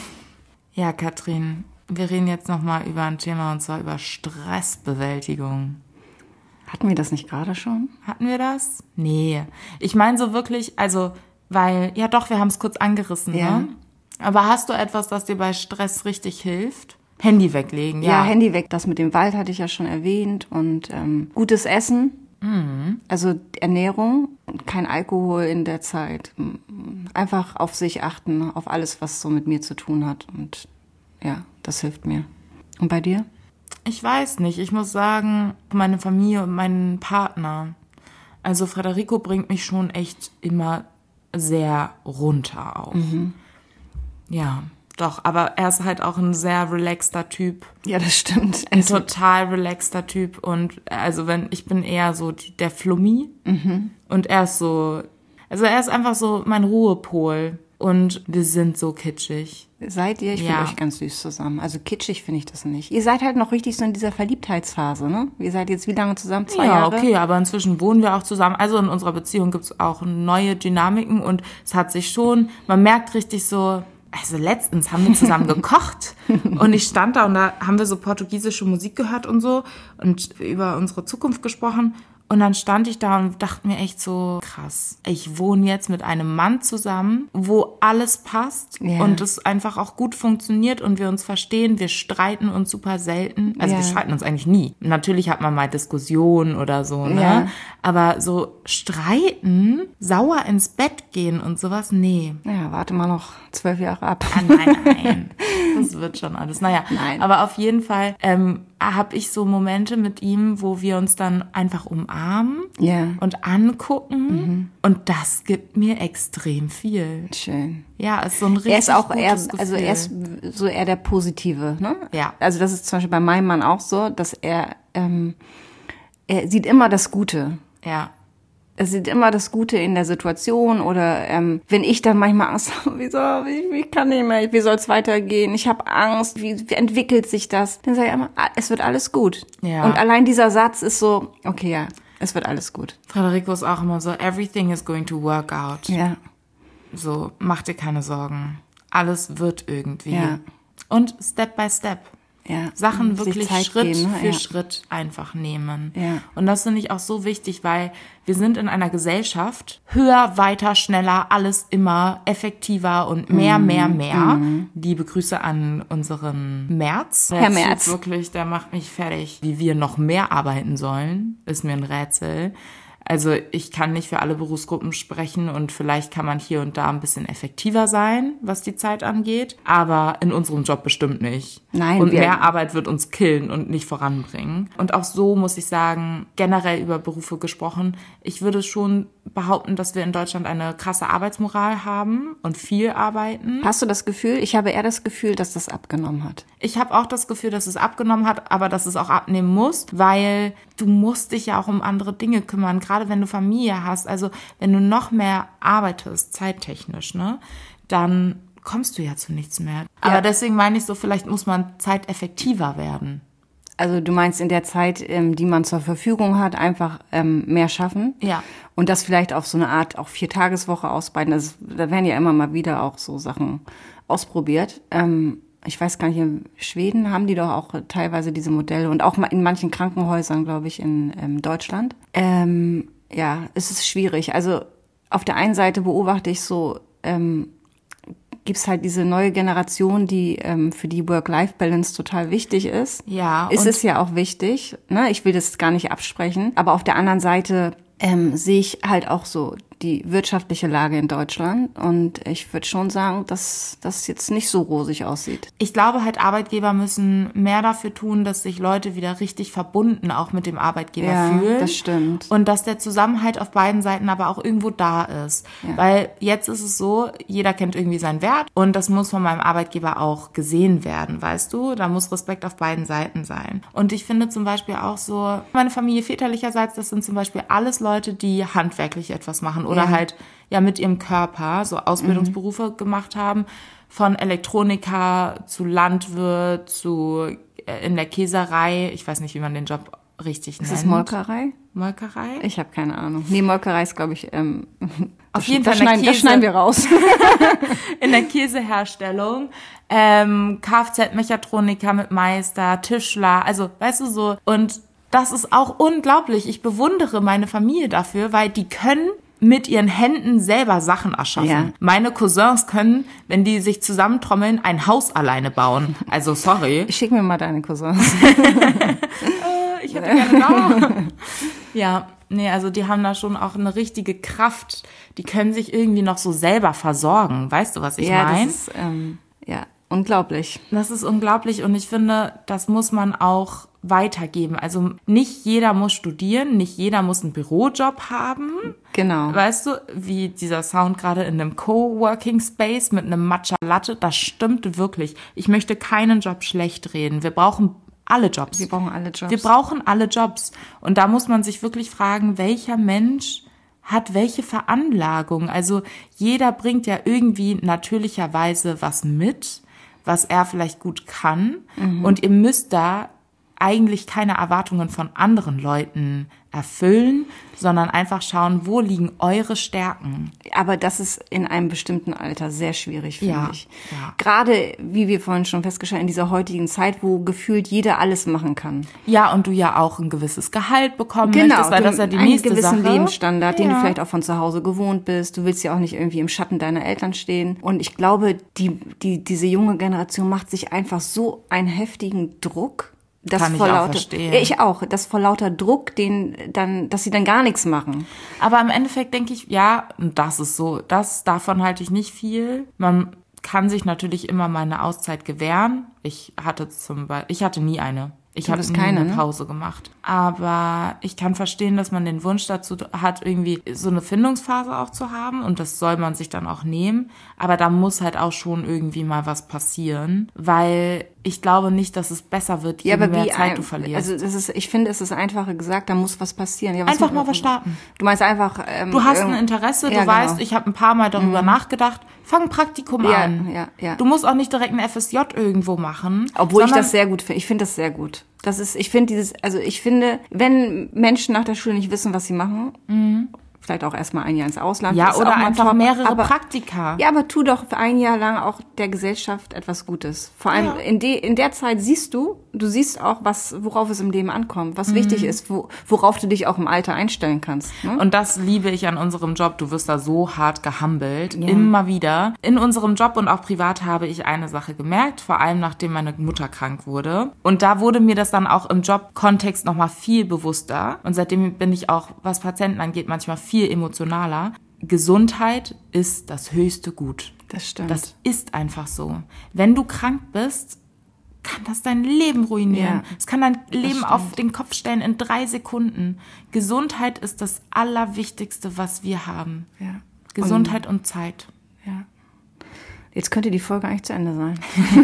Ja, Katrin, wir reden jetzt nochmal über ein Thema und zwar über Stressbewältigung. Hatten wir das nicht gerade schon? Hatten wir das? Nee. Ich meine so wirklich, also, Weil, ja doch, wir haben es kurz angerissen, Ja. ne? Aber hast du etwas, das dir bei Stress richtig hilft? Handy weglegen, ja. Ja, Handy weg. Das mit dem Wald hatte ich ja schon erwähnt. Und ähm, gutes Essen. Mhm. Also Ernährung, kein Alkohol in der Zeit. Einfach auf sich achten, auf alles, was so mit mir zu tun hat. Und ja, das hilft mir. Und bei dir? Ich weiß nicht, ich muss sagen, meine Familie und meinen Partner. Also Federico bringt mich schon echt immer sehr runter auch. Mhm. Ja, doch, aber er ist halt auch ein sehr relaxter Typ. Ja, das stimmt. Ein total relaxter Typ. Und also wenn, ich bin eher so die, der Flummi. Mhm. Und er ist so, also er ist einfach so mein Ruhepol. Und wir sind so kitschig. Seid ihr? Ich Ja. finde euch ganz süß zusammen. Also kitschig finde ich das nicht. Ihr seid halt noch richtig so in dieser Verliebtheitsphase, ne? Ihr seid jetzt wie lange zusammen? Zwei Ja, Jahre? okay, aber inzwischen wohnen wir auch zusammen. Also in unserer Beziehung gibt's auch neue Dynamiken und es hat sich schon, man merkt richtig so, also letztens haben wir zusammen gekocht und ich stand da und da haben wir so portugiesische Musik gehört und so und über unsere Zukunft gesprochen. Und dann stand ich da und dachte mir echt so, krass, ich wohne jetzt mit einem Mann zusammen, wo alles passt Ja. und es einfach auch gut funktioniert und wir uns verstehen. Wir streiten uns super selten. Also Ja. wir streiten uns eigentlich nie. Natürlich hat man mal Diskussionen oder so, ne? Ja. Aber so streiten, sauer ins Bett gehen und sowas, nee. Ja, warte mal noch zwölf Jahre ab. Ah, nein, nein. Das wird schon alles. Naja, Nein. aber auf jeden Fall ähm, habe ich so Momente mit ihm, wo wir uns dann einfach umarmen Ja. und angucken. Und das gibt mir extrem viel. Schön. Ja, ist so ein richtig Er ist auch eher, gutes Gefühl. also er ist so eher der Positive, ne? Ja. Also das ist zum Beispiel bei meinem Mann auch so, dass er, ähm, er sieht immer das Gute. Ja, Er sieht immer das Gute in der Situation oder ähm, wenn ich dann manchmal Angst habe, wieso, wie, wie kann ich mehr, wie soll es weitergehen? Ich habe Angst, wie, wie entwickelt sich das? Dann sage ich immer, ah, es wird alles gut. Ja. Und allein dieser Satz ist so, okay, ja, es wird alles gut. Federico ist auch immer so, everything is going to work out. Ja, So, mach dir keine Sorgen. Alles wird irgendwie. Ja. Und Step by Step. ja. Sachen Sich wirklich Zeit Schritt geben, ne? für Ja. Schritt einfach nehmen. Ja. Und das finde ich auch so wichtig, weil wir sind in einer Gesellschaft höher, weiter, schneller, alles immer effektiver und mehr, Mhm. mehr, mehr. Liebe Grüße an unseren Merz. Der Herr Typ Merz. Wirklich, der macht mich fertig. Wie wir noch mehr arbeiten sollen, ist mir ein Rätsel. Also ich kann nicht für alle Berufsgruppen sprechen und vielleicht kann man hier und da ein bisschen effektiver sein, was die Zeit angeht, aber in unserem Job bestimmt nicht. Nein, und wir- mehr Arbeit wird uns killen und nicht voranbringen. Und auch so muss ich sagen, generell über Berufe gesprochen, ich würde schon behaupten, dass wir in Deutschland eine krasse Arbeitsmoral haben und viel arbeiten. Hast du das Gefühl? Ich habe eher das Gefühl, dass das abgenommen hat. Ich habe auch das Gefühl, dass es abgenommen hat, aber dass es auch abnehmen muss, weil du musst dich ja auch um andere Dinge kümmern, gerade wenn du Familie hast. Also wenn du noch mehr arbeitest, zeittechnisch, ne, dann kommst du ja zu nichts mehr. Aber deswegen meine ich so, vielleicht muss man zeiteffektiver werden. Also du meinst in der Zeit, ähm, die man zur Verfügung hat, einfach ähm, mehr schaffen? Ja. Und das vielleicht auf so eine Art auch Viertageswoche ausbeuten. Das, da werden ja immer mal wieder auch so Sachen ausprobiert. Ähm, ich weiß gar nicht, in Schweden haben die doch auch teilweise diese Modelle und auch in manchen Krankenhäusern, glaube ich, in ähm, Deutschland. Ähm, ja, es ist schwierig. Also auf der einen Seite beobachte ich so, ähm, gibt's halt diese neue Generation, die ähm, für die Work-Life-Balance total wichtig ist. Ja, Ist und- es ja auch wichtig, ne? Ich will das gar nicht absprechen. Aber auf der anderen Seite ähm, sehe ich halt auch so die wirtschaftliche Lage in Deutschland. Und ich würde schon sagen, dass das jetzt nicht so rosig aussieht. Ich glaube halt, Arbeitgeber müssen mehr dafür tun, dass sich Leute wieder richtig verbunden auch mit dem Arbeitgeber Ja, fühlen. das stimmt. Und dass der Zusammenhalt auf beiden Seiten aber auch irgendwo da ist. Weil jetzt ist es so, jeder kennt irgendwie seinen Wert und das muss von meinem Arbeitgeber auch gesehen werden, weißt du? Da muss Respekt auf beiden Seiten sein. Und ich finde zum Beispiel auch so, meine Familie väterlicherseits, das sind zum Beispiel alles Leute, die handwerklich etwas machen oder Ja. halt ja mit ihrem Körper so Ausbildungsberufe gemacht haben, von Elektroniker zu Landwirt zu äh, in der Käserei, ich weiß nicht, wie man den Job richtig nennt. Ist es Molkerei? Molkerei? Ich habe keine Ahnung. Nee, Molkerei ist, glaube ich, ähm, Auf das, jeden das Fall in der schneiden, das Käse. schneiden wir raus. In der Käseherstellung, ähm, Kfz-Mechatroniker mit Meister, Tischler, also weißt du so. Und das ist auch unglaublich. Ich bewundere meine Familie dafür, weil die können mit ihren Händen selber Sachen erschaffen. Ja. Meine Cousins können, wenn die sich zusammentrommeln, ein Haus alleine bauen. Also sorry. Schick mir mal deine Cousins. äh, ich hätte gerne da. Ja, nee, also die haben da schon auch eine richtige Kraft. Die können sich irgendwie noch so selber versorgen. Weißt du, was ich ja, meine? Das ist, ähm, ja, unglaublich. Das ist unglaublich und ich finde, das muss man auch weitergeben. Also nicht jeder muss studieren, nicht jeder muss einen Bürojob haben. Genau. Weißt du, wie dieser Sound gerade in einem Coworking Space mit einem Matcha Latte, das stimmt wirklich. Ich möchte keinen Job schlecht reden. Wir brauchen alle Jobs. Wir brauchen alle Jobs. Wir brauchen alle Jobs. Und da muss man sich wirklich fragen, welcher Mensch hat welche Veranlagung? Also jeder bringt ja irgendwie natürlicherweise was mit, was er vielleicht gut kann. Mhm. Und ihr müsst da eigentlich keine Erwartungen von anderen Leuten erfüllen, sondern einfach schauen, wo liegen eure Stärken. Aber das ist in einem bestimmten Alter sehr schwierig, finde ja, ich. Ja. Gerade, wie wir vorhin schon festgestellt haben, in dieser heutigen Zeit, wo gefühlt jeder alles machen kann. Ja, und du ja auch ein gewisses Gehalt bekommen genau, möchtest, weil das ist ja die nächste Sache. Einen gewissen Lebensstandard, ja. den du vielleicht auch von zu Hause gewohnt bist. Du willst ja auch nicht irgendwie im Schatten deiner Eltern stehen. Und ich glaube, die, die, diese junge Generation macht sich einfach so einen heftigen Druck, Das Kann vor ich auch lauter, verstehen. Ja, ich auch. Das vor lauter Druck, den dann, dass sie dann gar nichts machen. Aber im Endeffekt denke ich, ja, das ist so, das, davon halte ich nicht viel. Man kann sich natürlich immer mal eine Auszeit gewähren. Ich hatte zum Beispiel, ich hatte nie eine. Ich habe nie keine, eine ne? Pause gemacht. Aber ich kann verstehen, dass man den Wunsch dazu hat, irgendwie so eine Findungsphase auch zu haben. Und das soll man sich dann auch nehmen. Aber da muss halt auch schon irgendwie mal was passieren. Weil ich glaube nicht, dass es besser wird, je Ja, aber mehr wie Zeit ein, du verlierst. Also das ist, ich finde, es ist einfacher gesagt, da muss was passieren. Ja, was Einfach mu- mal was starten. Du meinst einfach... Ähm, Du hast irgend- ein Interesse, du Ja, genau. weißt, ich habe ein paar Mal darüber nachgedacht, fang ein Praktikum Ja, an. ja, ja. Du musst auch nicht direkt ein F S J irgendwo machen. Obwohl ich sondern- das sehr gut finde. Ich finde das sehr gut. Das ist, ich finde dieses, also ich finde, wenn Menschen nach der Schule nicht wissen, was sie machen, vielleicht auch erstmal ein Jahr ins Ausland. Ja, ist oder auch mal einfach top, mehrere aber, Praktika. Ja, aber tu doch für ein Jahr lang auch der Gesellschaft etwas Gutes. Vor allem Ja. in, de, in der Zeit siehst du, du siehst auch, was, worauf es im Leben ankommt, was wichtig ist, wo, worauf du dich auch im Alter einstellen kannst. Ne? Und das liebe ich an unserem Job. Du wirst da so hart gehumbelt. Immer wieder. In unserem Job und auch privat habe ich eine Sache gemerkt, vor allem nachdem meine Mutter krank wurde. Und da wurde mir das dann auch im Jobkontext nochmal viel bewusster. Und seitdem bin ich auch, was Patienten angeht, manchmal viel emotionaler. Gesundheit ist das höchste Gut. Das stimmt. Das ist einfach so. Wenn du krank bist, kann das dein Leben ruinieren. Ja, es kann dein Leben stimmt. auf den Kopf stellen in drei Sekunden. Gesundheit ist das Allerwichtigste, was wir haben. ja. Gesundheit und, und Zeit. Ja. Jetzt könnte die Folge eigentlich zu Ende sein.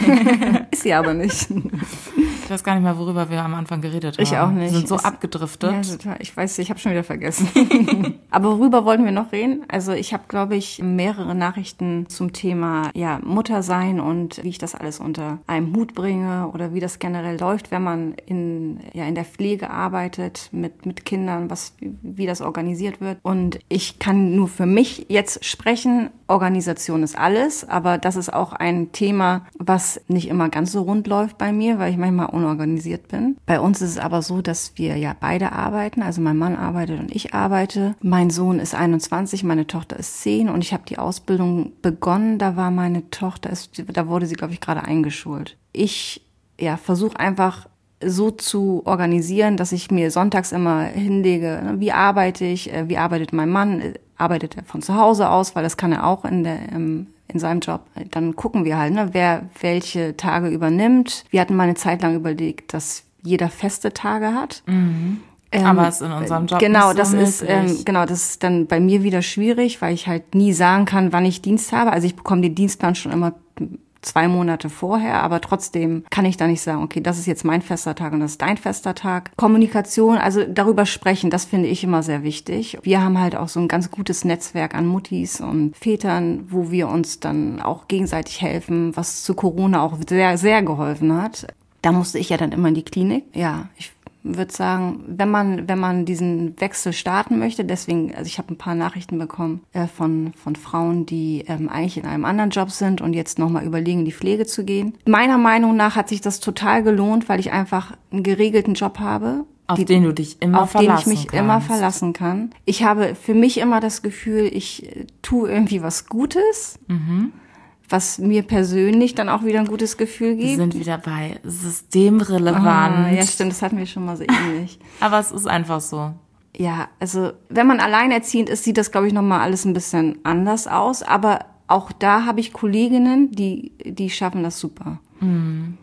Ist sie aber nicht. Ich weiß gar nicht mehr, worüber wir am Anfang geredet haben. Ich auch nicht. Wir sind so Es- abgedriftet. Ja, total. Ich weiß, ich habe schon wieder vergessen. Aber worüber wollten wir noch reden? Also ich habe, glaube ich, mehrere Nachrichten zum Thema ja, Mutter sein und wie ich das alles unter einem Hut bringe oder wie das generell läuft, wenn man in, ja, in der Pflege arbeitet mit, mit Kindern, was, wie das organisiert wird. Und ich kann nur für mich jetzt sprechen. Organisation ist alles, aber das ist auch ein Thema, was nicht immer ganz so rund läuft bei mir, weil ich manchmal unorganisiert bin. Bei uns ist es aber so, dass wir ja beide arbeiten, also mein Mann arbeitet und ich arbeite. Mein Sohn ist einundzwanzig, meine Tochter ist zehn und ich habe die Ausbildung begonnen, da war meine Tochter, da wurde sie, glaube ich, gerade eingeschult. Ich ja, versuche einfach so zu organisieren, dass ich mir sonntags immer hinlege, ne, wie arbeite ich, äh, wie arbeitet mein Mann, äh, arbeitet er von zu Hause aus, weil das kann er auch in der ähm, in seinem Job. Dann gucken wir halt, ne, wer welche Tage übernimmt. Wir hatten mal eine Zeit lang überlegt, dass jeder feste Tage hat. Mhm. Ähm, Aber es ist in unserem Job genau, nicht das so ist ähm, möglich. genau, das ist dann bei mir wieder schwierig, weil ich halt nie sagen kann, wann ich Dienst habe. Also ich bekomme den Dienstplan schon immer zwei Monate vorher, aber trotzdem kann ich da nicht sagen, okay, das ist jetzt mein fester Tag und das ist dein fester Tag. Kommunikation, also darüber sprechen, das finde ich immer sehr wichtig. Wir haben halt auch so ein ganz gutes Netzwerk an Muttis und Vätern, wo wir uns dann auch gegenseitig helfen, was zu Corona auch sehr, sehr geholfen hat. Da musste ich ja dann immer in die Klinik. Ja, ich würde sagen, wenn man wenn man diesen Wechsel starten möchte, deswegen, also ich habe ein paar Nachrichten bekommen äh, von von Frauen, die ähm, eigentlich in einem anderen Job sind und jetzt nochmal überlegen, in die Pflege zu gehen. Meiner Meinung nach hat sich das total gelohnt, weil ich einfach einen geregelten Job habe. Auf die, den du dich immer auf verlassen den ich mich kannst. immer verlassen kann. Ich habe für mich immer das Gefühl, ich äh, tue irgendwie was Gutes, mhm. was mir persönlich dann auch wieder ein gutes Gefühl gibt. Wir sind wieder bei systemrelevant. Ah, ja, stimmt, das hatten wir schon mal so ähnlich. Aber es ist einfach so. Ja, also wenn man alleinerziehend ist, sieht das, glaube ich, nochmal alles ein bisschen anders aus. Aber auch da habe ich Kolleginnen, die, die schaffen das super. Mhm.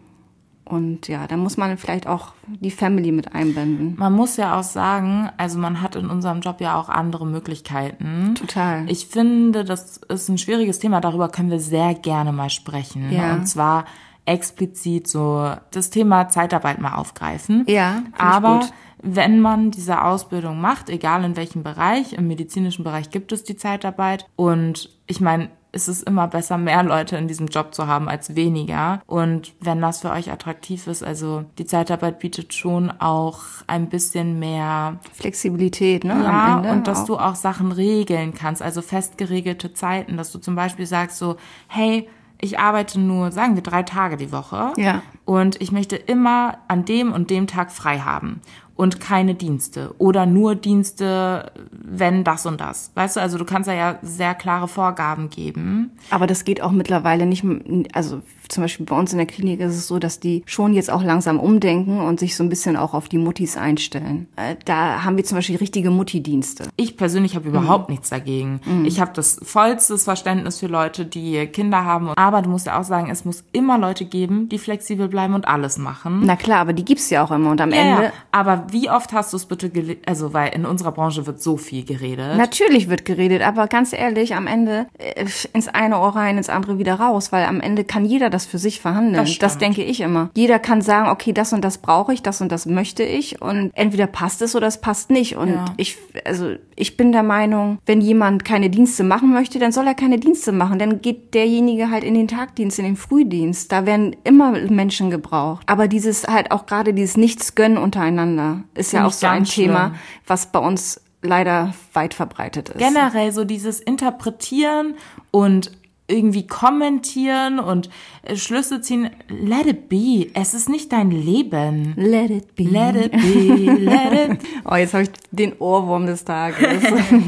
Und ja, da muss man vielleicht auch die Family mit einbinden. Man muss ja auch sagen, also man hat in unserem Job ja auch andere Möglichkeiten. Total. Ich finde, das ist ein schwieriges Thema, darüber können wir sehr gerne mal sprechen. Ja. Und zwar explizit so das Thema Zeitarbeit mal aufgreifen. Ja, aber gut. Wenn man diese Ausbildung macht, egal in welchem Bereich, im medizinischen Bereich gibt es die Zeitarbeit. Und ich meine, es ist immer besser, mehr Leute in diesem Job zu haben als weniger. Und wenn das für euch attraktiv ist, also die Zeitarbeit bietet schon auch ein bisschen mehr Flexibilität, ne? Ja, am Ende und dass auch. du auch Sachen regeln kannst, also fest geregelte Zeiten, dass du zum Beispiel sagst so, hey, ich arbeite nur, sagen wir, drei Tage die Woche. Ja. Und ich möchte immer an dem und dem Tag frei haben. Und keine Dienste. Oder nur Dienste, wenn das und das. Weißt du, also du kannst ja sehr klare Vorgaben geben. Aber das geht auch mittlerweile nicht, also zum Beispiel bei uns in der Klinik ist es so, dass die schon jetzt auch langsam umdenken und sich so ein bisschen auch auf die Muttis einstellen. Da haben wir zum Beispiel richtige Mutti-Dienste. Ich persönlich habe überhaupt mhm. nichts dagegen. Mhm. Ich habe das vollstes Verständnis für Leute, die Kinder haben. Aber du musst ja auch sagen, es muss immer Leute geben, die flexibel bleiben und alles machen. Na klar, aber die gibt's ja auch immer und am ja, Ende... Ja. Aber wie oft hast du es bitte, gele- also weil in unserer Branche wird so viel geredet. Natürlich wird geredet, aber ganz ehrlich, am Ende äh, ins eine Ohr rein, ins andere wieder raus, weil am Ende kann jeder das für sich verhandeln. Das, das denke ich immer. Jeder kann sagen, okay, das und das brauche ich, das und das möchte ich und entweder passt es oder es passt nicht. Und ja. ich, also ich bin der Meinung, wenn jemand keine Dienste machen möchte, dann soll er keine Dienste machen. Dann geht derjenige halt in den Tagdienst, in den Frühdienst. Da werden immer Menschen gebraucht. Aber dieses halt auch gerade dieses Nichts-Gönnen untereinander ist ja auch so ein Thema, schlimm. Was bei uns leider weit verbreitet ist. Generell so dieses Interpretieren und irgendwie kommentieren und Schlüsse ziehen. Let it be. Es ist nicht dein Leben. Let it be. Let it be. Let it. Oh, jetzt habe ich den Ohrwurm des Tages.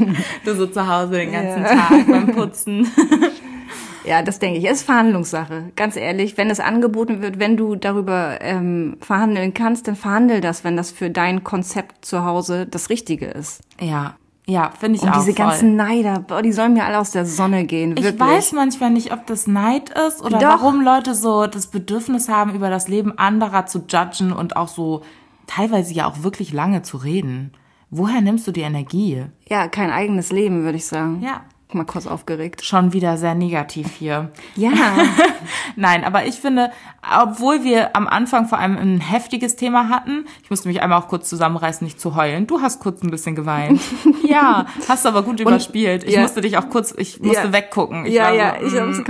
Du so zu Hause den ganzen ja. Tag beim Putzen. Ja, das denke ich. Es ist Verhandlungssache. Ganz ehrlich, wenn es angeboten wird, wenn du darüber ähm, verhandeln kannst, dann verhandel das, wenn das für dein Konzept zu Hause das Richtige ist. Ja. Ja, finde ich und auch. Und diese voll. ganzen Neider, boah, die sollen mir alle aus der Sonne gehen, wirklich. Ich weiß manchmal nicht, ob das Neid ist oder Doch. warum Leute so das Bedürfnis haben, über das Leben anderer zu judgen und auch so teilweise ja auch wirklich lange zu reden. Woher nimmst du die Energie? Ja, kein eigenes Leben, würde ich sagen. Ja. Mal kurz aufgeregt. Schon wieder sehr negativ hier. Ja. Nein, aber ich finde, obwohl wir am Anfang vor allem ein heftiges Thema hatten, ich musste mich einmal auch kurz zusammenreißen, nicht zu heulen. Du hast kurz ein bisschen geweint. Ja, hast aber gut überspielt. Ich ja. musste dich auch kurz, ich musste ja. weggucken. Ich ja, war ja, so, ich hab's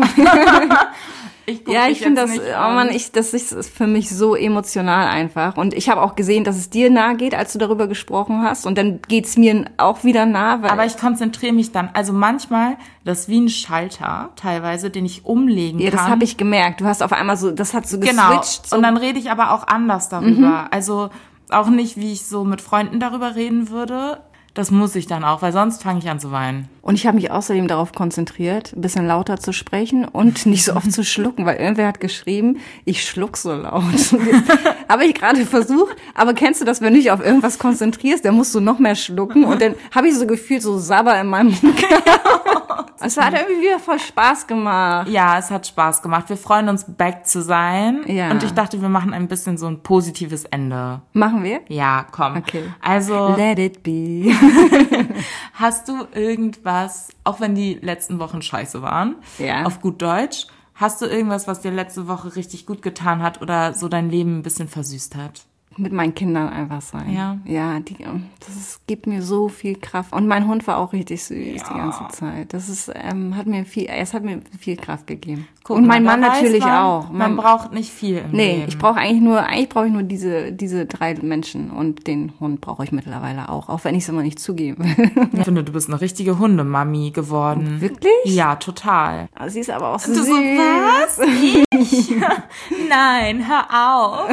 Ich ja, ich finde das, oh Mann, ich, das ist für mich so emotional einfach. Und ich habe auch gesehen, dass es dir nahe geht, als du darüber gesprochen hast. Und dann geht's mir auch wieder nah. Weil aber ich konzentriere mich dann. Also manchmal, das ist wie ein Schalter teilweise, den ich umlegen ja, kann. Ja, das habe ich gemerkt. Du hast auf einmal so, das hat so geswitcht. Genau. So. Und dann rede ich aber auch anders darüber. Mhm. Also auch nicht, wie ich so mit Freunden darüber reden würde. Das muss ich dann auch, weil sonst fange ich an zu weinen. Und ich habe mich außerdem darauf konzentriert, ein bisschen lauter zu sprechen und nicht so oft zu schlucken, weil irgendwer hat geschrieben, ich schluck so laut. Habe ich gerade versucht, aber kennst du das, wenn du dich auf irgendwas konzentrierst, dann musst du noch mehr schlucken und dann habe ich so gefühlt so Sabber in meinem Mund. Es hat irgendwie wieder voll Spaß gemacht. Ja, es hat Spaß gemacht. Wir freuen uns, back zu sein. Ja. Und ich dachte, wir machen ein bisschen so ein positives Ende. Machen wir? Ja, komm. Okay. Also, let it be. Hast du irgendwas, auch wenn die letzten Wochen scheiße waren, ja. auf gut Deutsch, hast du irgendwas, was dir letzte Woche richtig gut getan hat oder so dein Leben ein bisschen versüßt hat? Mit meinen Kindern einfach sein. Ja. Ja, die, das ist, gibt mir so viel Kraft. Und mein Hund war auch richtig süß ja. die ganze Zeit. Das ist, ähm, hat mir viel, es hat mir viel Kraft gegeben. Guck und mein mal, Mann natürlich man, auch. Man, man braucht nicht viel im nee, Leben. Nee, ich brauche eigentlich nur, eigentlich brauche ich nur diese, diese drei Menschen. Und den Hund brauche ich mittlerweile auch. Auch wenn ich es immer nicht zugebe. Ich finde, du bist eine richtige Hundemami geworden. Wirklich? Ja, total. Aber sie ist aber auch so süß. Du so, was? nicht. Nein, hör auf.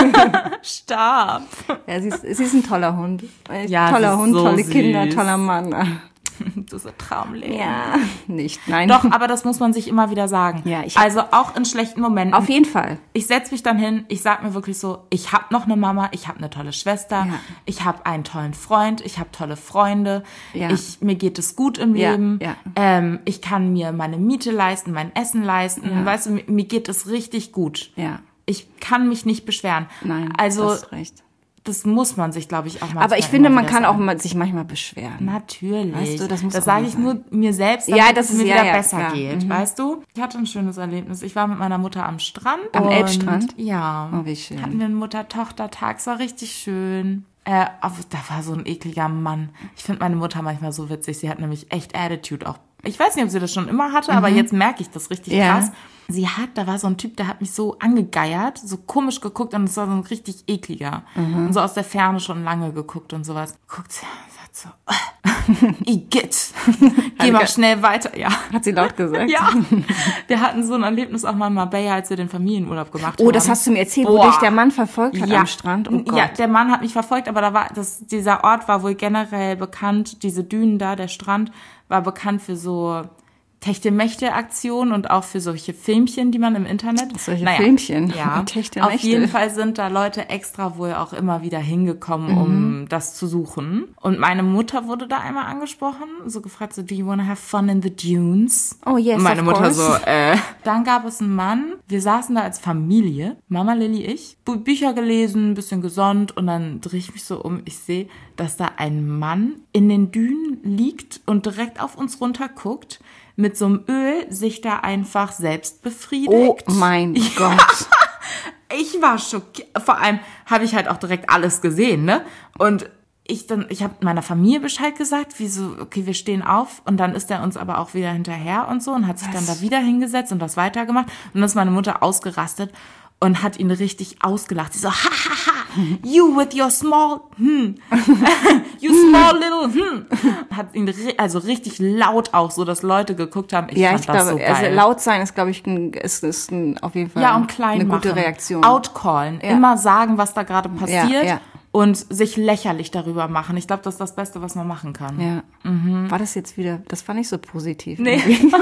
Stopp. Ja, sie ist, sie ist ein toller Hund. Ja, toller Hund, so tolle süß. Kinder, toller Mann. Du so Traumleben. Ja, nicht, nein. Doch, aber das muss man sich immer wieder sagen. Ja, ich- also auch in schlechten Momenten. Auf jeden Fall. Ich setze mich dann hin, ich sag mir wirklich so, ich habe noch eine Mama, ich habe eine tolle Schwester, Ja. ich habe einen tollen Freund, ich habe tolle Freunde, Ja. ich, mir geht es gut im Ja, Leben, ja. Ähm, ich kann mir meine Miete leisten, mein Essen leisten, Ja. weißt du, mir, mir geht es richtig gut. Ja, Ich kann mich nicht beschweren. nein, also du hast recht. das muss man sich, glaube ich, auch mal. Aber ich finde, man kann auch mal, sich manchmal beschweren. Natürlich. Weißt du, das muss auch sage mal ich sein. nur mir selbst, Ja, damit das es ist- mir ja, wieder ja, besser klar. geht, Mhm. weißt du? Ich hatte ein schönes Erlebnis. Ich war mit meiner Mutter am Strand. Am und Elbstrand? Ja. Oh, wie schön. Hatten wir einen Mutter-Tochter-Tag. Es war richtig schön. Äh, aber da war so ein ekliger Mann. Ich finde meine Mutter manchmal so witzig. Sie hat nämlich echt Attitude auch. Ich weiß nicht, ob sie das schon immer hatte, aber jetzt merke ich das richtig Ja. krass. Sie hat, da war so ein Typ, der hat mich so angegeiert, so komisch geguckt und es war so ein richtig ekliger. Und so aus der Ferne schon lange geguckt und sowas. Guckt sie an und sagt so, Igitt, geh mal schnell weiter. Ja. Hat sie laut gesagt? Ja, wir hatten so ein Erlebnis auch mal in Marbella, als wir den Familienurlaub gemacht haben. Oh, das hast du mir erzählt, wo Boah. dich der Mann verfolgt hat am Strand. Oh Gott. Ja, der Mann hat mich verfolgt, aber da war das, dieser Ort war wohl generell bekannt, diese Dünen da, der Strand war bekannt für so Techtelmächte-Aktionen und auch für solche Filmchen, die man im Internet... Solche Filmchen? Ja, Techtelmächte. auf jeden Fall sind da Leute extra wohl auch immer wieder hingekommen, Mhm. um das zu suchen. Und meine Mutter wurde da einmal angesprochen, so gefragt, so, do you wanna have fun in the dunes? Oh, yes, Und meine of Mutter course. so, äh. Dann gab es einen Mann, wir saßen da als Familie, Mama, Lilly, ich, Bu- Bücher gelesen, ein bisschen gesonnt und dann drehe ich mich so um, ich sehe, dass da ein Mann in den Dünen liegt und direkt auf uns runter guckt, mit so einem Öl sich da einfach selbst befriedigt. Oh mein Gott. Ich war schockiert. Vor allem habe ich halt auch direkt alles gesehen, ne? Und ich dann, ich habe meiner Familie Bescheid gesagt, wie so, okay, wir stehen auf. Und dann ist er uns aber auch wieder hinterher und so und hat sich dann da wieder hingesetzt und das weitergemacht. Und dann ist meine Mutter ausgerastet und hat ihn richtig ausgelacht. Sie so, ha, ha, ha, you with your small, hm, you small little, hm. Hat ihn ri- also richtig laut auch, so dass Leute geguckt haben. Ich Ja, fand ich das glaube, so geil. also laut sein ist, glaube ich, ein, ist, ist ein, auf jeden Fall Ja, und klein eine machen. gute Reaktion. Outcallen. Ja. Immer sagen, was da gerade passiert. Ja, ja. Und sich lächerlich darüber machen. Ich glaube, das ist das Beste, was man machen kann. Ja. War das jetzt wieder, das war nicht so positiv. Nee.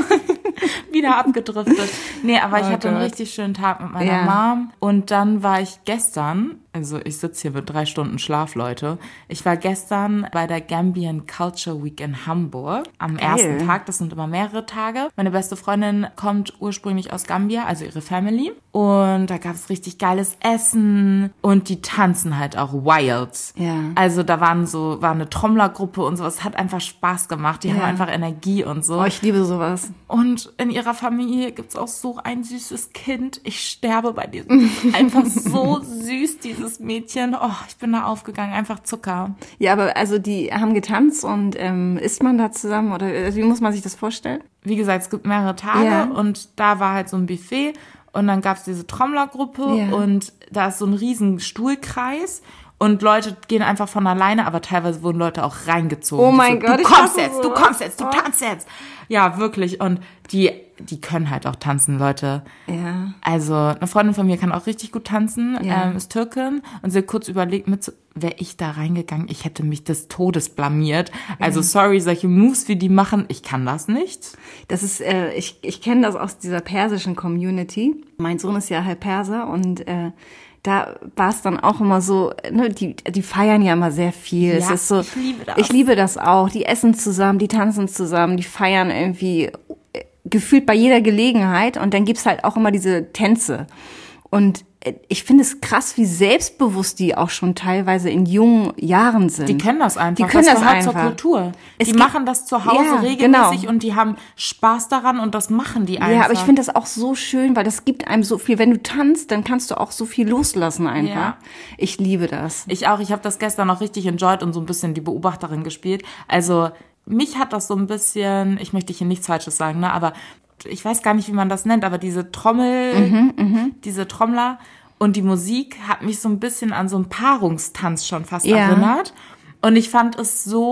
Wieder abgedriftet. Nee, aber ich Oh hatte einen Gott. richtig schönen Tag mit meiner Ja. Mom. Und dann war ich gestern, also ich sitze hier mit drei Stunden Schlaf, Leute. Ich war gestern bei der Gambian Culture Week in Hamburg. Am Geil. ersten Tag, das sind immer mehrere Tage. Meine beste Freundin kommt ursprünglich aus Gambia, also ihre Family. Und da gab es richtig geiles Essen. Und die tanzen halt auch wild. Ja. Also da waren so, war eine Trommlergruppe und so. Es hat einfach Spaß gemacht. Die Ja. haben einfach Energie und so. Oh, ich liebe sowas. Und in ihrer Familie gibt's auch so ein süßes Kind. Ich sterbe bei diesem. Einfach so süß, dieses Mädchen. Oh, ich bin da aufgegangen. Einfach Zucker. Ja, aber also die haben getanzt und ähm, isst man da zusammen oder also wie muss man sich das vorstellen? Wie gesagt, es gibt mehrere Tage Ja. und da war halt so ein Buffet und dann gab's diese Trommlergruppe Ja. und da ist so ein riesen Stuhlkreis. Und Leute gehen einfach von alleine, aber teilweise wurden Leute auch reingezogen. Oh mein so, Gott, du ich kommst hasse jetzt, du sowas. kommst jetzt, du tanzt jetzt. Ja, wirklich. Und die, die können halt auch tanzen, Leute. Ja. Also eine Freundin von mir kann auch richtig gut tanzen, Ja. ähm, ist Türkin und sie hat kurz überlegt, mit wäre ich da reingegangen, ich hätte mich des Todes blamiert. Also sorry, solche Moves wie die machen, ich kann das nicht. Das ist, äh, ich, ich kenne das aus dieser persischen Community. Mein Sohn ist ja halb Perser und äh, da war es dann auch immer so, ne, die, die feiern ja immer sehr viel. Ja, es ist so, ich liebe das. Ich liebe das auch. Die essen zusammen, die tanzen zusammen, die feiern irgendwie äh, gefühlt bei jeder Gelegenheit. Und dann gibt's halt auch immer diese Tänze. Und äh, ich finde es krass, wie selbstbewusst die auch schon teilweise in jungen Jahren sind. Die können das einfach. Die können das gehört einfach. zur Kultur. Es Die gibt- machen das zu Hause Ja, regelmäßig genau. und die haben Spaß daran und das machen die einfach. Ja, aber ich finde das auch so schön, weil das gibt einem so viel. Wenn du tanzt, dann kannst du auch so viel loslassen einfach. Ja. Ich liebe das. Ich auch, ich habe das gestern noch richtig enjoyed und so ein bisschen die Beobachterin gespielt. Also mich hat das so ein bisschen, ich möchte hier nichts Falsches sagen, ne, aber ich weiß gar nicht, wie man das nennt, aber diese Trommel, Mhm, diese Trommler und die Musik hat mich so ein bisschen an so einen Paarungstanz schon fast Ja. erinnert. Und ich fand es so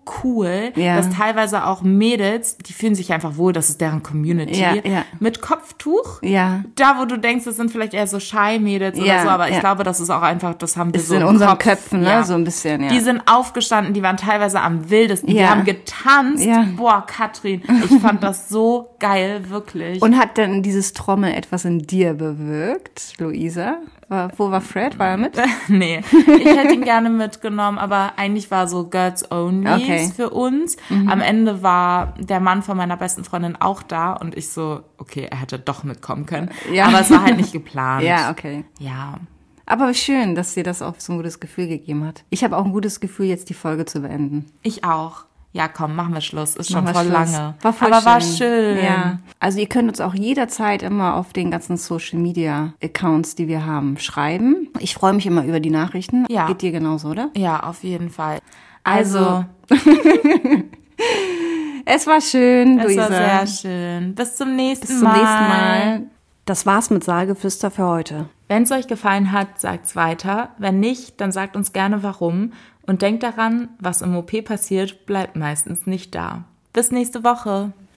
cool, Ja. dass teilweise auch Mädels, die fühlen sich einfach wohl, das ist deren Community, Ja, ja. mit Kopftuch. Ja. Da, wo du denkst, das sind vielleicht eher so Shy-Mädels Ja, oder so, aber ja. ich glaube, das ist auch einfach, das haben wir Ist so in im unseren Kopf. Köpfen, ne? Ja. So ein bisschen, ja. Die sind aufgestanden, die waren teilweise am wildesten, die Ja. haben getanzt. Ja. Boah, Katrin, ich fand das so geil, wirklich. Und hat denn dieses Trommel etwas in dir bewirkt, Luisa? War, wo war Fred? War er mit? Nee, ich hätte ihn gerne mitgenommen, aber eigentlich war so Girls Only Okay. für uns. Am Ende war der Mann von meiner besten Freundin auch da und ich so, okay, er hätte doch mitkommen können. Ja. Aber es war halt nicht geplant. Ja, okay. Ja. Aber schön, dass dir das auch so ein gutes Gefühl gegeben hat. Ich habe auch ein gutes Gefühl, jetzt die Folge zu beenden. Ich auch. Ja, komm, machen wir Schluss. Ist schon Machen wir voll Schluss. lange. War voll aber schön. war schön. Ja. Also ihr könnt uns auch jederzeit immer auf den ganzen Social Media Accounts, die wir haben, schreiben. Ich freue mich immer über die Nachrichten. Ja. Geht dir genauso, oder? Ja, auf jeden Fall. Also, Also, es war schön, es Luisa. war sehr schön. Bis zum nächsten Bis zum Mal. nächsten Mal. Das war's mit Saalgeflüster für heute. Wenn es euch gefallen hat, sagt's weiter. Wenn nicht, dann sagt uns gerne warum. Und denkt daran, was im O P passiert, bleibt meistens nicht da. Bis nächste Woche.